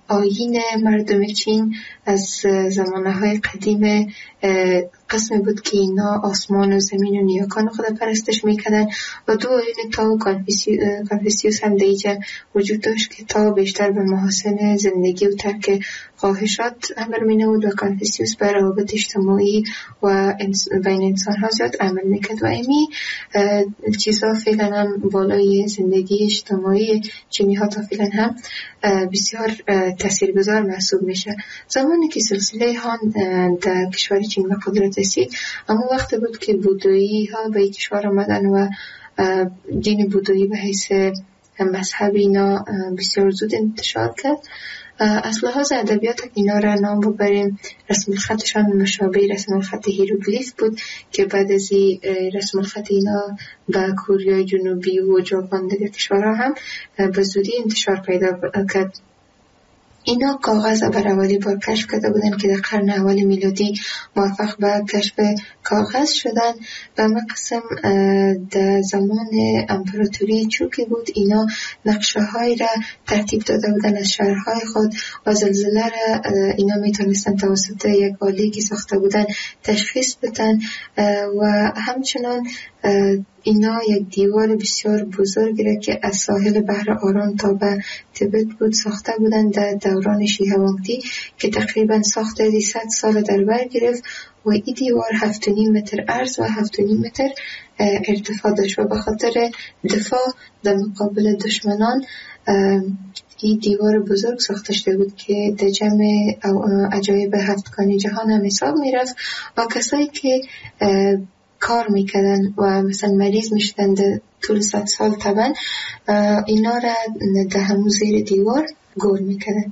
آیین مردم چین از زمانهای قدیم قسمی بود که اینا آسمان و زمین و نیاکان خود پرستش میکردن و دو آیین تاو و کنفوسیوس هم دیگه وجود داشت که تاو بیشتر به محاسن زندگی و ترک خواهشات عمل مینود و کنفوسیوس به روابط اجتماعی و بین انسان ها زیاد عمل میکرد و امی چیزها فعلا هم بالای زندگی اجتماعی چینی ها تا فعلا هم بسیار تاثیرگذار محسوب میشه. زمانی که سلسله هان در کشور چین به قدرت رسید اما وقت بود که بودایی ها به کشور آمدن و دین بودایی به حیث مذهب اینا بسیار زود انتشار کرد. از لحاظ ادبیات اینا را نام ببریم رسم الخطشان مشابه رسم الخط هیروگلیف بود که بعد از این رسم الخط اینا به کره جنوبی و ژاپن دیگر کشورها هم به زودی انتشار پیدا کرد. اینا کاغذ بر اولی بار کشف کرده بودن که در قرن اول میلادی موفق به کشف کاغذ شدن. به مقسم در زمان امپراتوری چوکی بود اینا نقشه های را ترتیب داده بودن از شهرهای خود و زلزله را اینا میتونستن توسط یک آلی که ساخته بودن تشخیص بدن و همچنان اینا یک دیوار بسیار بزرگی را که از ساحل بحر آرام تا به تبت بود ساخته بودند در دوران شیه وانگتی که تقریبا ساخته صد سال در بر گرفت و این دیوار هفت و نیم متر عرض و هفت و نیم متر ارتفاع داشت و به خاطر دفاع در مقابل دشمنان این دیوار بزرگ ساخته شده بود که در جمع عجایب هفتگانی جهان هم حساب می رفت و کسایی که کار میکردن و مثلا مریض میشدن در طول صد سال طبعا اینا را در همون زیر دیوار گور میکردن.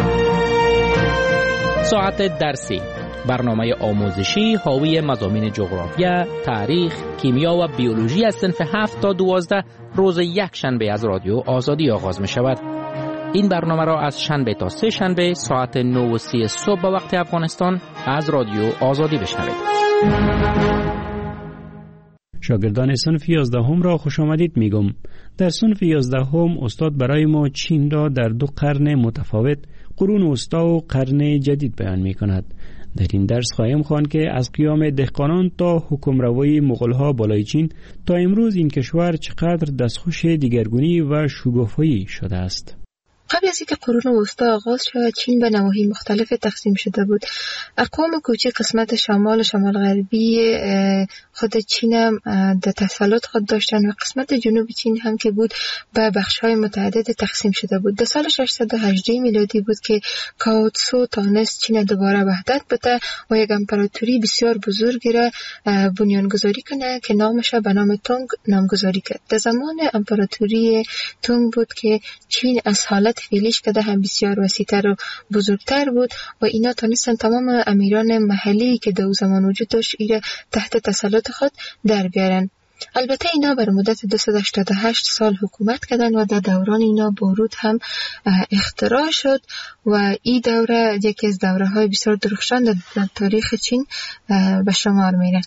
ساعت درسی، برنامه آموزشی حاوی مضامین جغرافیا، تاریخ، کیمیا و بیولوژی از صنف هفت تا دوازده روز یک شنبه از رادیو آزادی آغاز می شود. این برنامه را از شنبه تا سه شنبه ساعت نه و سی صبح به وقت افغانستان از رادیو آزادی بشنوید. شاگردان صنف یازدهم را خوش آمدید میگم. در صنف یازدهم استاد برای ما چین را در دو قرن متفاوت، قرون وسطی و قرن جدید بیان می کند. در این درس خواهیم خواند که از قیام دهقانان تا حکمروی مغول‌ها بالای چین تا امروز این کشور چقدر دستخوش دیگرگونی و شگفت‌هایی شده است. قبل از اینکه قرون وسطی آغاز شود چین به نواحی مختلف تقسیم شده بود. اقوام کوچک قسمت شمال و شمال غربی خود چین هم در تسلط خود داشتن و قسمت جنوب چین هم که بود به بخش‌های متعدد تقسیم شده بود. در سال ششصد و هجده میلادی بود که کاو تسو تانست چین دوباره وحدت بده و یک امپراتوری بسیار بزرگی را بنیانگذاری کنه که نامش به نام تونگ نامگذاری کرد. در زمان امپراتوری تونگ بود که چین از حالت فعلیش که هم بسیار وسیع‌تر و بزرگتر بود و اینا تانستن تمام امیران محلی که در زمان وجود داشت ایره تحت تسلط خود در بیارن. البته اینا بر مدت دویست و هشتاد و هشت سال حکومت کردن و در دوران اینا بارود هم اختراع شد و این دوره یکی از دوره های بسیار درخشان در تاریخ چین به شمار میره.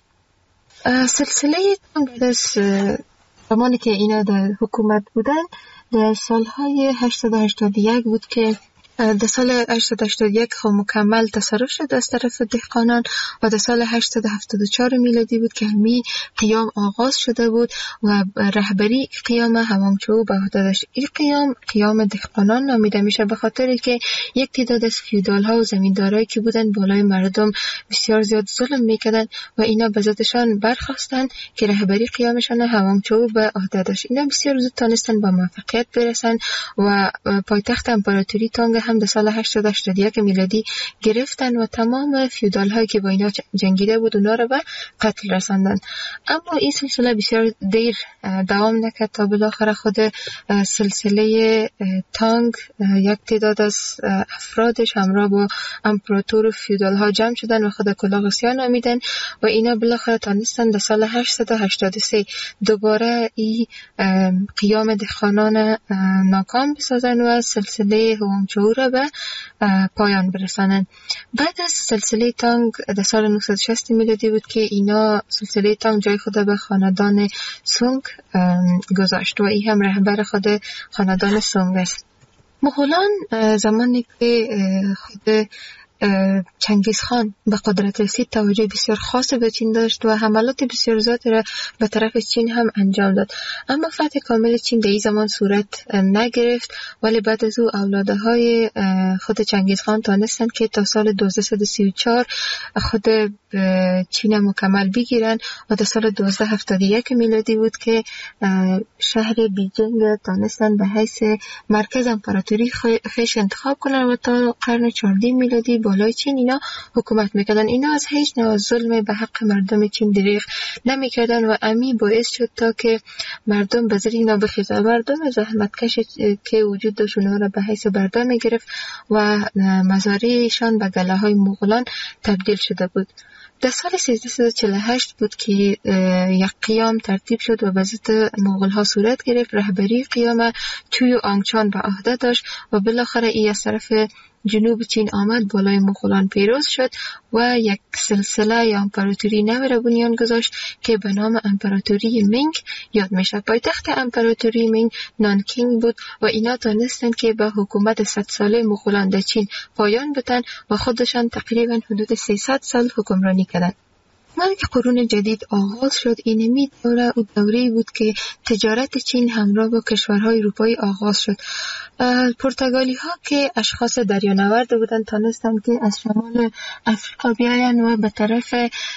سلسله بعد از زمانی که اینا در حکومت بودن در سالهای هشتصد و هشتاد و یک بود که در سال هشتصد و هشتاد و یک خب مکمل تصرف شد از طرف دهقانان و در سال هشتصد و هفتاد و چهار میلادی بود که همی قیام آغاز شده بود و رهبری قیام همامچو به عهده داشت. این قیام قیام دهقانان نامیده میشه به خاطر که یک تعداد از فیودال ها و زمیندارایی که بودن بالای مردم بسیار زیاد ظلم میکردن و اینا به ذاتشان برخواستن که رهبری قیامشان همامچو به عهده داشت. اینا بسیار زود تونستن با موفقیت برسن و پایتخت امپراتوری تونگ هم در سال هشتصد و هشتاد و یک میلادی گرفتن و تمام فیودال هایی که با اینا جنگیده بود اونا رو به قتل رساندن. اما این سلسله بسیار دیر دوام نکرد تا بالاخره خود سلسله تانگ یک تعداد از افرادش همراه با امپراتور و فیودال ها جمع شدن و خود کلاغسیا نامیدن و اینا بالاخره تانستن در سال هشتصد و هشتاد و سه دوباره این قیام دهقانان ناکام بسازن و سلسله هوانگچو را به پایان برسانند. بعد از سلسله تانگ در سال نهصد و شصت میلادی بود که اینا سلسله تانگ جای خود به خاندان سونگ گذاشت و این هم رهبر خود خاندان سونگ است. مغولان زمانی که خود چنگیز خان به قدرت رسید توجه بسیار خاص به چین داشت و حملات بسیار زیادی را به طرف چین هم انجام داد، اما فتح کامل چین در این زمان صورت نگرفت. ولی بعد از او اولاده های خود چنگیز خان تانستند که تا سال دوازده سی و چهار خود چین مکمل بگیرن و تا سال دوازده هفتاد و یک میلادی بود که شهر بیجینگ تانستند به حیث مرکز امپراتوری خیش انتخاب کنن و تا قرن چهاردهم میلادی بالای چین اینا حکومت میکردن. اینا از هیچ نوع ظلم به حق مردم چین دریغ نمیکردن و امی باعث شد تا که مردم به زیر اینا بخیزن. مردم زحمتکش که وجود داشت اونها را به حیث بردار میگرفت و مزارعشان به گله های مغولان تبدیل شده بود. در سال سیزده و چهل و هشت بود که یک قیام ترتیب شد و به ضد مغول ها صورت گرفت. رهبری قیام چوی آنگچان به عهده داشت و بالاخره ای از طرف جنوب چین آمد، بالای مغولان پیروز شد و یک سلسله یا امپراتوری نو را بنیان گذاشت که به نام امپراتوری مینگ یاد میشه. پایتخت امپراتوری مینگ نانکینگ بود و اینا تانستند که به حکومت صد ساله مغولان در چین پایان بدن و خودشان تقریبا حدود سیصد سال حکمرانی کردند. زمانی که قرون جدید آغاز شد، اینمی دوره او دوره‌ای بود که تجارت چین همراه با کشورهای اروپایی آغاز شد. پرتغالی ها که اشخاص دریانورد بودند تانستند که از شمال افریقا بیاین و به طرف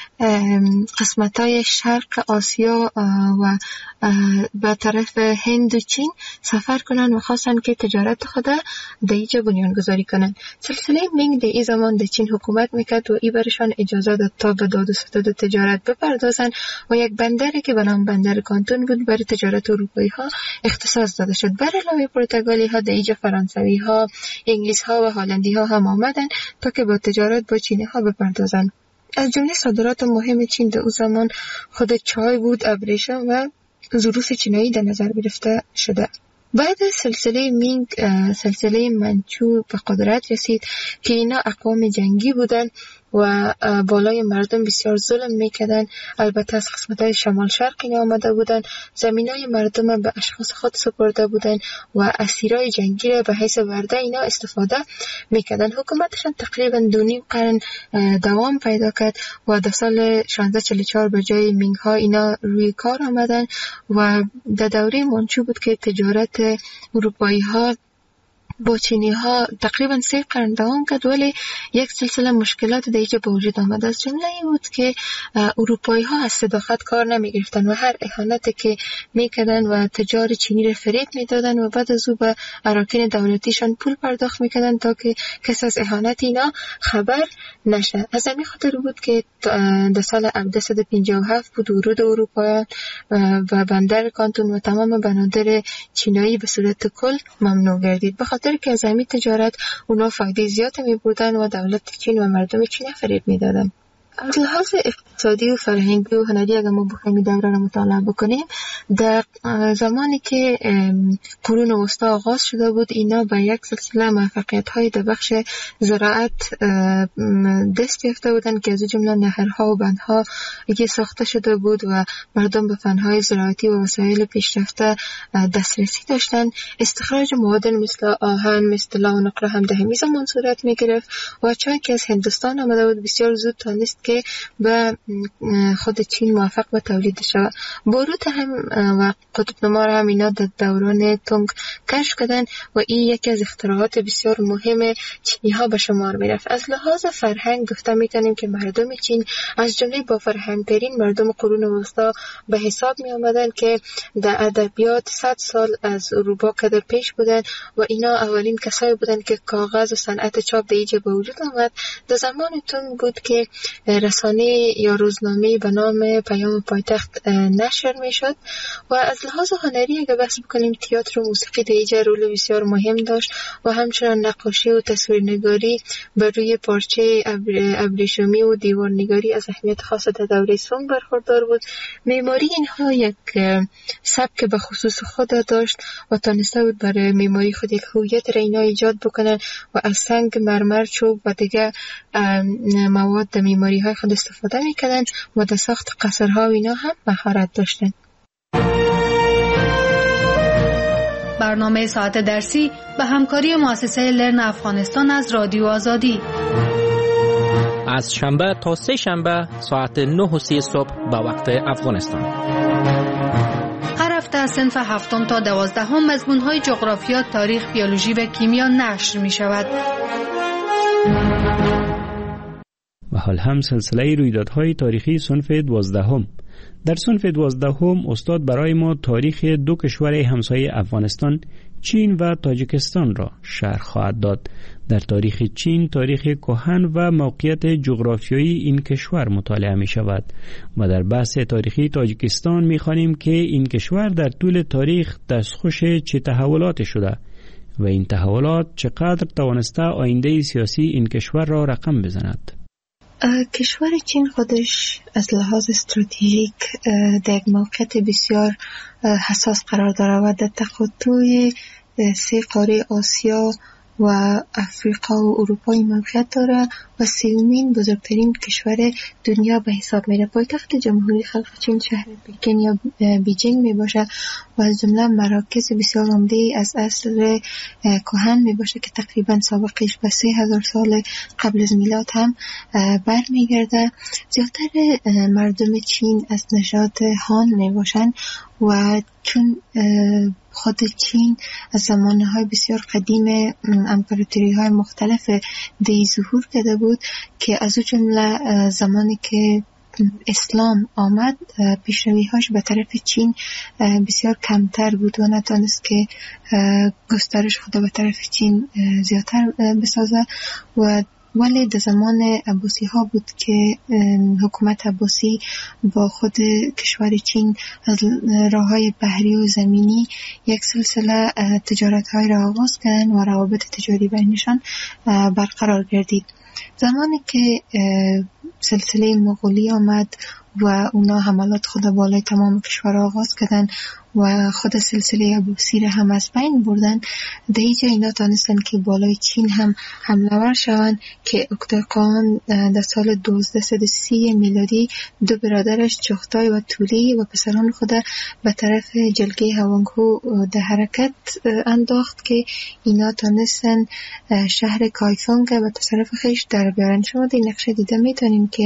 قسمت‌های شرق آسیا و به طرف هند و چین سفر کنند و خواستند که تجارت خود در اینجا بنیان گذاری کنند. سلسله مینگ در این زمان در چین حکومت میکرد و این برشان اجازه داد تا به داد و ستد و تجارت بپردازند و یک بندری که به نام بندر کانتون بود برای تجارت اروپایی ها اختصاص داده شد. بر علاوه پرتغالی ها در اینجا فرانسوی ها، انگلیس ها و هلندی ها هم آمدند تا که با تجارت با چینی ها بپردازند. از جمله صادرات مهم چین در اون زمان خود چای بود، ابریشم و ظروف چینایی در نظر گرفته شده. بعد از سلسله مینگ سلسله منچو به قدرت رسید که اینا اقوام جنگی بودند و بالای مردم بسیار ظلم میکردن. البته از قسمت‌های شمال شرق اینا آمده بودن، زمینای مردم به اشخاص خود سپرده بودن و اسیرای جنگی را به حیث ورده اینا استفاده میکردن. حکومتشان تقریبا دو نیم قرن دوام پیدا کرد و در سال شانزده چهل و چهار به جای مینگ ها اینا روی کار آمدن و در دوره منچو بود که تجارت اروپایی ها با چینی ها تقریبا سه قرن دوام کرد، ولی یک سلسله مشکلات در اینجا به وجود آمد. از جمله این بود که اروپایی ها از صداقت کار نمی گرفتن و هر اهانتی که می کردن و تجار چینی را فریب می دادن و بعد از او به اراکین دولتیشان پول پرداخت می کردن تا که کس از اهانت اینا خبر نشه. از همین خاطر بود که در سال هفتصد و پنجاه و هفت بود ورود اروپایان و بندر کانتون و تمام بنادر چینایی به صورت کل ممنوع گردید، به خاطر که از همین تجارت اونا فایده زیاد می بردن و دولت چین و مردم چین فریب می دادن. از لحاظ اقتصادی و فرهنگی و هنری اگر ما بخوایم دوره را مطالعه بکنیم، در زمانی که قرون وسطا آغاز شده بود اینا با یک سلسله موفقیت‌های در بخش زراعت دست یافته بودند که از جمله نهرها و بندها که ساخته شده بود و مردم به فن‌های زراعتی و وسایل پیشرفته دسترسی داشتند. استخراج مواد مثل آهن، مثل طلا و نقره هم در همین زمان صورت می‌گرفت و چای که از هندوستان آمده بود بسیار زود تانست که به خود چین موفق به تولید شود. باروت هم و قطب نما هم اینا در دوران تونگ کشف کردن و این یکی از اختراعات بسیار مهم چینی ها به شمار می رفت. از لحاظ فرهنگ گفته می کنیم که مردم چین از جمله با فرهنگ ترین مردم قرون وسطا به حساب می آمدن که در ادبیات صد سال از اروپا کده پیش بودن و اینا اولین کسایی بودن که کاغذ و صنعت چاپ در اینجا به وجود آمد. در زمان تونگ بود که رسانه یا روزنامه به نام پیام پایتخت نشر می شد و از لحاظ هنری اگر بحث بکنیم تئاتر و موسیقی در اینجا رول بسیار مهم داشت و همچنان نقاشی و تصویرنگاری بر روی پارچه ابریشمی و دیوارنگاری از اهمیت خاص در دوره سونگ برخوردار بود. معماری اینها یک سبک به خصوص خود داشت و تانسته بود برای معماری خود یک هویت را اینا ایجاد بکنن و از سنگ، مرمر، چوب و دیگر مواد در معماری های خود استفاده میکردن و در ساخت قصرها و اینا هم مهارت داشتن. برنامه ساعت درسی به همکاری مؤسسه لرن افغانستان از رادیو آزادی. از شنبه تا سه شنبه ساعت نه و سی صبح به وقت افغانستان. هر هفته از صنف هفتم تا دوازدهم مضمون‌های جغرافیا، تاریخ، بیولوژی و کیمیا نشر می شود. و حال هم سلسله رویدادهای تاریخی صنف دوازدهم. در صنف دوازدهم استاد برای ما تاریخ دو کشور همسایه افغانستان، چین و تاجیکستان را شرح خواهد داد. در تاریخ چین تاریخ کهن و موقعیت جغرافیایی این کشور مطالعه می شود و در بحث تاریخی تاجیکستان می خوانیم که این کشور در طول تاریخ دستخوش چه تحولاتی شده و این تحولات چقدر توانسته آینده سیاسی این کشور را رقم بزند. کشور چین خودش از لحاظ استراتژیک در موقعیت بسیار حساس قرار دارد و در تقاطع سه قاره آسیا و افریقا و اروپای موقعیت داره و سومین بزرگترین کشور دنیا به حساب میره. پایتخت جمهوری خلق چین شهر پکن یا بیجینگ می باشه و از جمله مراکز بسیار عمده از اصل کهن می باشه که تقریبا سابقش به سه هزار سال قبل از میلاد هم برمیگرده. زیادتر مردم چین از نژاد هان می باشن و چون خود چین از زمانهای بسیار قدیم امپراتوری های مختلف دی ظهور کرده بود که از او جمله زمانی که اسلام آمد پیشروی هاش به طرف چین بسیار کمتر بود و نتانست که گسترش خود به طرف چین زیادتر بسازه و ولی در زمان عباسی ها بود که حکومت عباسی با خود کشور چین از راه های بحری و زمینی یک سلسله تجارت های را آغاز کردن و روابط تجاری بینشان برقرار گردید. زمانی که سلسله مغولی آمد و اونا حملات خود بالای تمام کشور آغاز کردن و خود سلسله عباسی را هم از بین بردن، در اینجا اینا تانستن که بالای چین هم حمله ور شوند که اکتاکان در سال دوازده صد و سی میلادی دو برادرش چغتای و تولی و پسران خود به طرف جلگه هوانگهو در حرکت انداخت که اینا تانستن شهر کایفونگ و تصرف خیش در بیارن. شما در نقشه دیده میتونیم که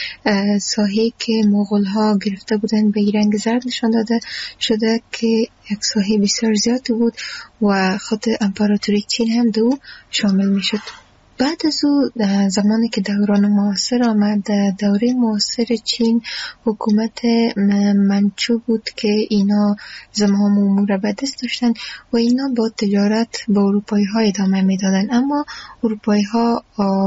ساحه که مغول ها گرفته بودن به رنگ زرد نشان داده شده که یک ساحه بسیار زیادی بود و خود امپراتوری چین هم دو شامل می شد. بعد از او زمانی که دوران معاصر آمد، دوره معاصر چین حکومت منچو بود که اینا زمام امور به دست داشتن و اینا با تجارت با اروپایی ها ادامه می دادن، اما اروپایی ها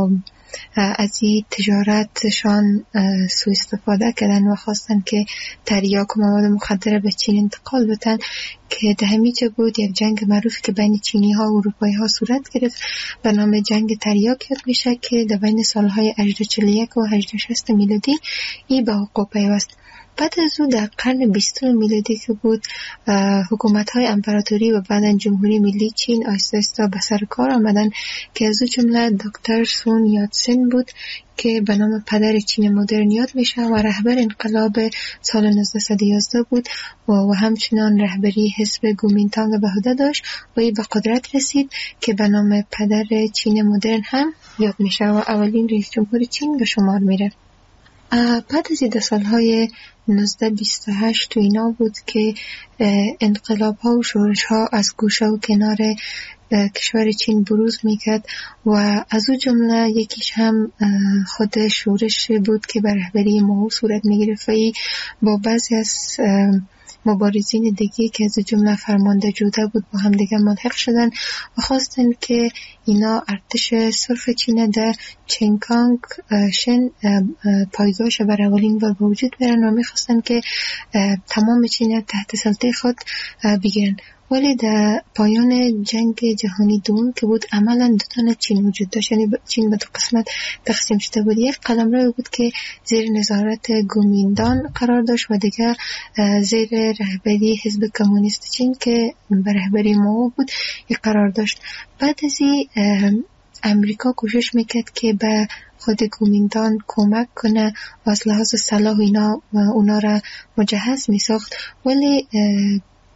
از این تجارتشان سوء استفاده کردن و خواستن که تریاک و مواد مخدر به چین انتقال بدن که در همیجا بود یک جنگ معروف که بین چینی ها و اروپایی ها صورت گرفت به نام جنگ تریاک یاد میشه که در بین سالهای هجده چهل و یک و هجده شصت میلادی ای به حقوق پیوست. بعد از او در قرن بیستم میلادی که بود حکومت های امپراتوری و بعداً جمهوری ملی چین آهسته آهسته به سر کار آمدن که از او جمله دکتر سون یاتسن بود که به نام پدر چین مدرن یاد میشه و رهبر انقلاب سال نوزده صد و یازده بود و, و همچنان رهبری حزب کومینتانگ به عهده داشت و ای به قدرت رسید که به نام پدر چین مدرن هم یاد میشه و اولین رئیس جمهور چین به شمار میره. بعد از این سالهای نوزده بیست و هشت تو اینا بود که انقلاب ها و شورش ها از گوشه و کنار کشور چین بروز میکرد و از او جمله یکیش هم خود شورش بود که به رهبری ماو صورت میگرفت و با بعضی از مبارزین دیگه که از جمله فرمانده جوده بود با هم دیگه ملحق شدن و خواستن که اینا ارتش سرخ چین در چنکانگ شن پایگاهش بر اولین بار وجود بیارن و میخواستن که تمام چین تحت سلطه خود بگیرن. ولی در پایان جنگ جهانی دوم که بود عملا دو تا چین وجود داشت، یعنی چین به دو قسمت تقسیم شده بود. یک قلمرو بود که زیر نظارت کومینتان قرار داشت و دیگر زیر رهبری حزب کمونیست چین که به رهبری ماو بود یک قرار داشت. بعد از این امریکا کوشش میکرد که به خود کومینتان کمک کنه و از لحاظ سلاح اینا و اونا را مجهز میساخت، ولی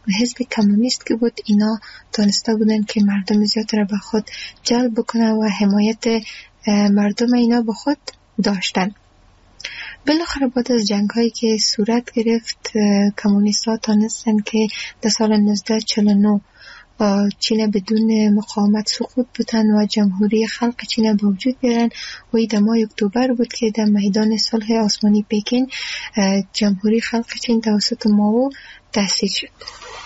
حزب کمونیست که بود، اینا تانسته بودن که مردم زیاد را به خود جلب بکنن و حمایت مردم اینا به خود داشتن. بالاخره بعد از جنگ هایی که صورت گرفت، کمونیست ها تانستن که در سال نوزده چهل و نه چین بدون مقاومت سقوط بودن و جمهوری خلق چین به وجود بیارن و این در ماه اکتبر بود که در میدان صلح آسمانی پکین جمهوری خلق چین توسط مائو تأسیس شد.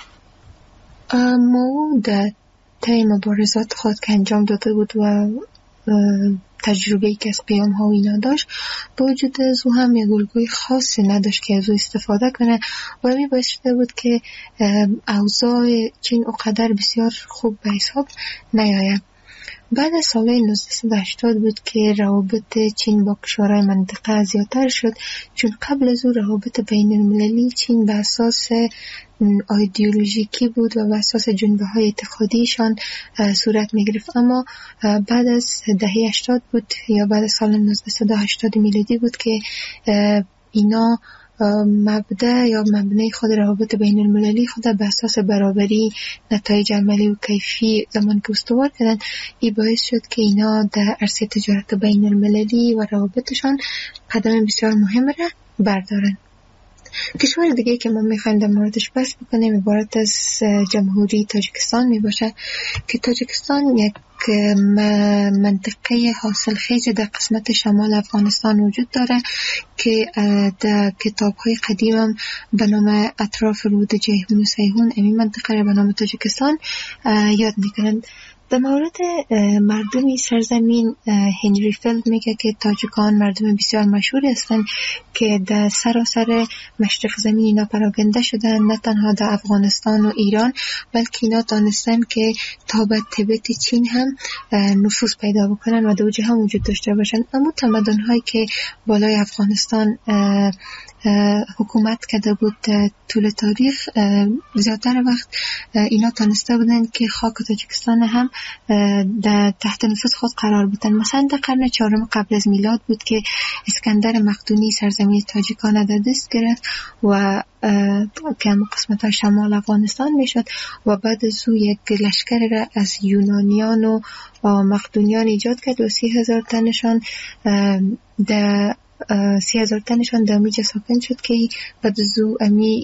مائو در طی مبارزات خود که انجام داده بود و تجربه‌ای که از قیام ها و اینا داشت، با وجود از او هم یک الگوی خاصی نداشت که از او استفاده کنه و می باعث شده بود که اوضاع چین اونقدر بسیار خوب به حساب نیاید. بعد از سال نوزده هشتاد بود که روابط چین با کشورهای منطقه زیادتر شد، چون قبل از او روابط بین المللی چین به اساس ایدئولوژیکی بود و به اساس جنبه های اعتقادیشان صورت می گرفت. اما بعد از دهه هشتاد بود یا بعد از سال نوزده هشتاد میلادی بود که اینا مبدأ یا مبنای خود روابط بین المللی خود به اساس برابری نتایج عملی و کیفی زمان که استوار کردن. این باعث شد که اینا در عرصه تجارت بین المللی و روابطشان قدم بسیار مهم را بردارن. کشور دیگه که ما میخوایم در موردش بحث بکنیم عبارت از جمهوری تاجیکستان می باشه که تاجیکستان یک منطقه حاصل خیز در قسمت شمال افغانستان وجود داره که در کتاب های قدیم هم به نام اطراف رود جیهون و سیهون امی منطقه را به نام تاجیکستان یاد میکنند. در مورد مردمی سرزمین هنری فیلد میگه که تاجیکان مردم بسیار مشهوری هستند که در سراسر مشرق زمین اینا پراکنده شدن، نه تنها در افغانستان و ایران بلکه اینا دانستن که تا به تبت چین هم نفوذ پیدا بکنن و دو جهان وجود داشته باشن. اما تمدن هایی که بالای افغانستان حکومت کرده بود طول تاریخ، زیادتر وقت اینا تانسته بودن که خاک تاجیکستان هم در تحت نفوذ خود قرار بدن. مثلا در قرن چهارم قبل از میلاد بود که اسکندر مقدونی سرزمین تاجیکان در دست گرفت و که هم قسمت های شمال افغانستان میشد و بعد از او یک لشکر را از یونانیان و مقدونیان ایجاد کرد و سی هزار تنشان در سی هزار تنشان در امیجا ساکن شد که بعد از او امی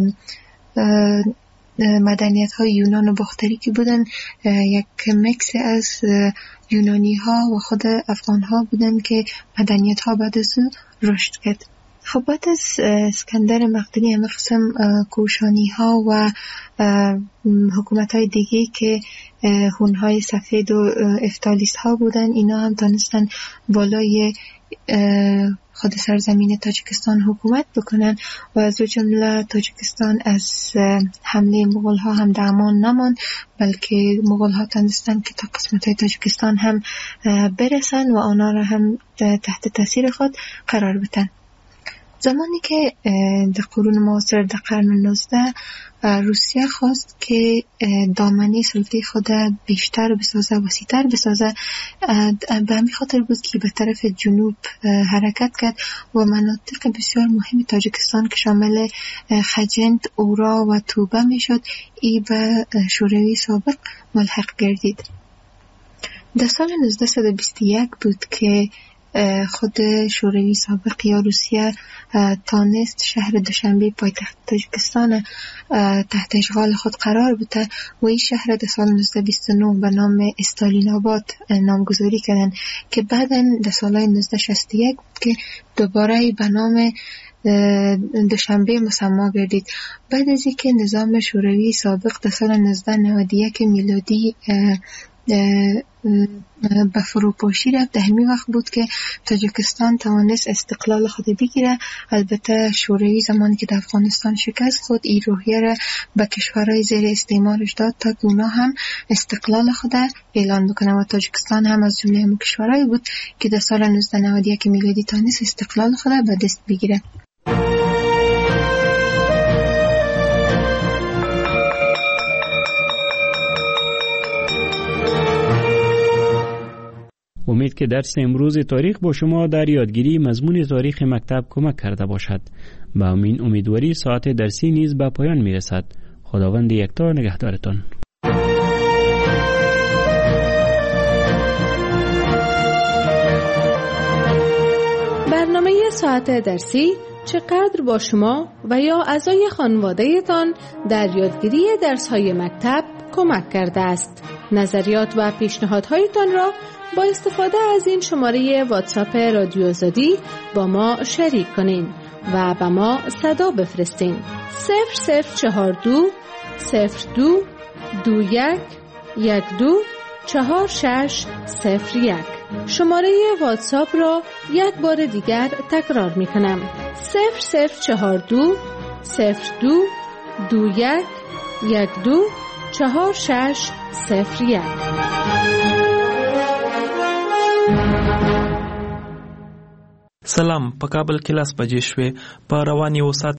مدنیت های یونان و باختری که بودن یک مکس از یونانی ها و خود افغان ها بودن که مدنیت ها بعد از او رشد کرد. خب بعد از اسکندر مقدونی همه قسم کوشانی ها و حکومت های دیگه که هونهای سفید و افتالیس ها بودن، اینا هم دانستن بالای خود سرزمین تاجیکستان حکومت بکنن و از جمله تاجیکستان از حمله مغول ها هم در امان نمان، بلکه مغول ها تونستن که تا قسمت های تاجیکستان هم برسن و آنها را هم تحت تاثیر خود قرار بدن. زمانی که در قرون معاصر در قرن نوزده روسیه خواست که دامنه سلطه خود بیشتر بسازه، وسیع‌تر بسازه، به همین خاطر بود که به طرف جنوب حرکت کرد و مناطق بسیار مهم تاجیکستان که شامل خجند، اورا و توبه میشد ای به شوروی سابق ملحق گردید. در سال نوزده بیست و یک بود که خود شوروی سابق یا روسیه تانست شهر دوشنبه پایتخت تاجیکستان تحت اشغال خود قرار بده و این شهر در سال نوزده بیست و نه به نام استالین آباد نامگذاری کردن که بعداً در سال نوزده شصت و یک بود که دوباره به نام دوشنبه مسما گردید. بعد از اینکه نظام شوروی سابق در سال نوزده نود و یک میلادی به فروپاشی رفت، در همین وقت بود که تاجیکستان توانست استقلال خود بگیره. البته شوروی زمانی که در افغانستان شکست خود این روحیه را به کشورهای زیر استعمارش داد تا که اونا هم استقلال خود اعلان بکنه و تاجیکستان هم از جمله همون کشورهایی بود که در سال نوزده نود و یک میلادی توانست استقلال خود به دست بگیره. امید که درس امروز تاریخ با شما در یادگیری مضمون تاریخ مکتب کمک کرده باشد. با همین امیدواری ساعت درسی نیز به پایان می رسد. خداوند یکتا نگهدارتان. برنامه ساعت درسی چقدر با شما و یا اعضای خانواده‌تان در یادگیری درس‌های مکتب کمک کرده است؟ نظریات و پیشنهادهایتان را با استفاده از این شماره واتساپ رادیو آزادی با ما شریک کنین و به ما صدا بفرستین. صفر صفر چهار دو صفر دو دو یک یک دو چهار شش صفر یک. شماره واتساپ را یک بار دیگر تکرار می کنم. صفر صفر چهار دو صفر دو دو یک یک دو چهار شش صفر یک. سلام، په کابل کې لاس بجې شوې. په رواني وسات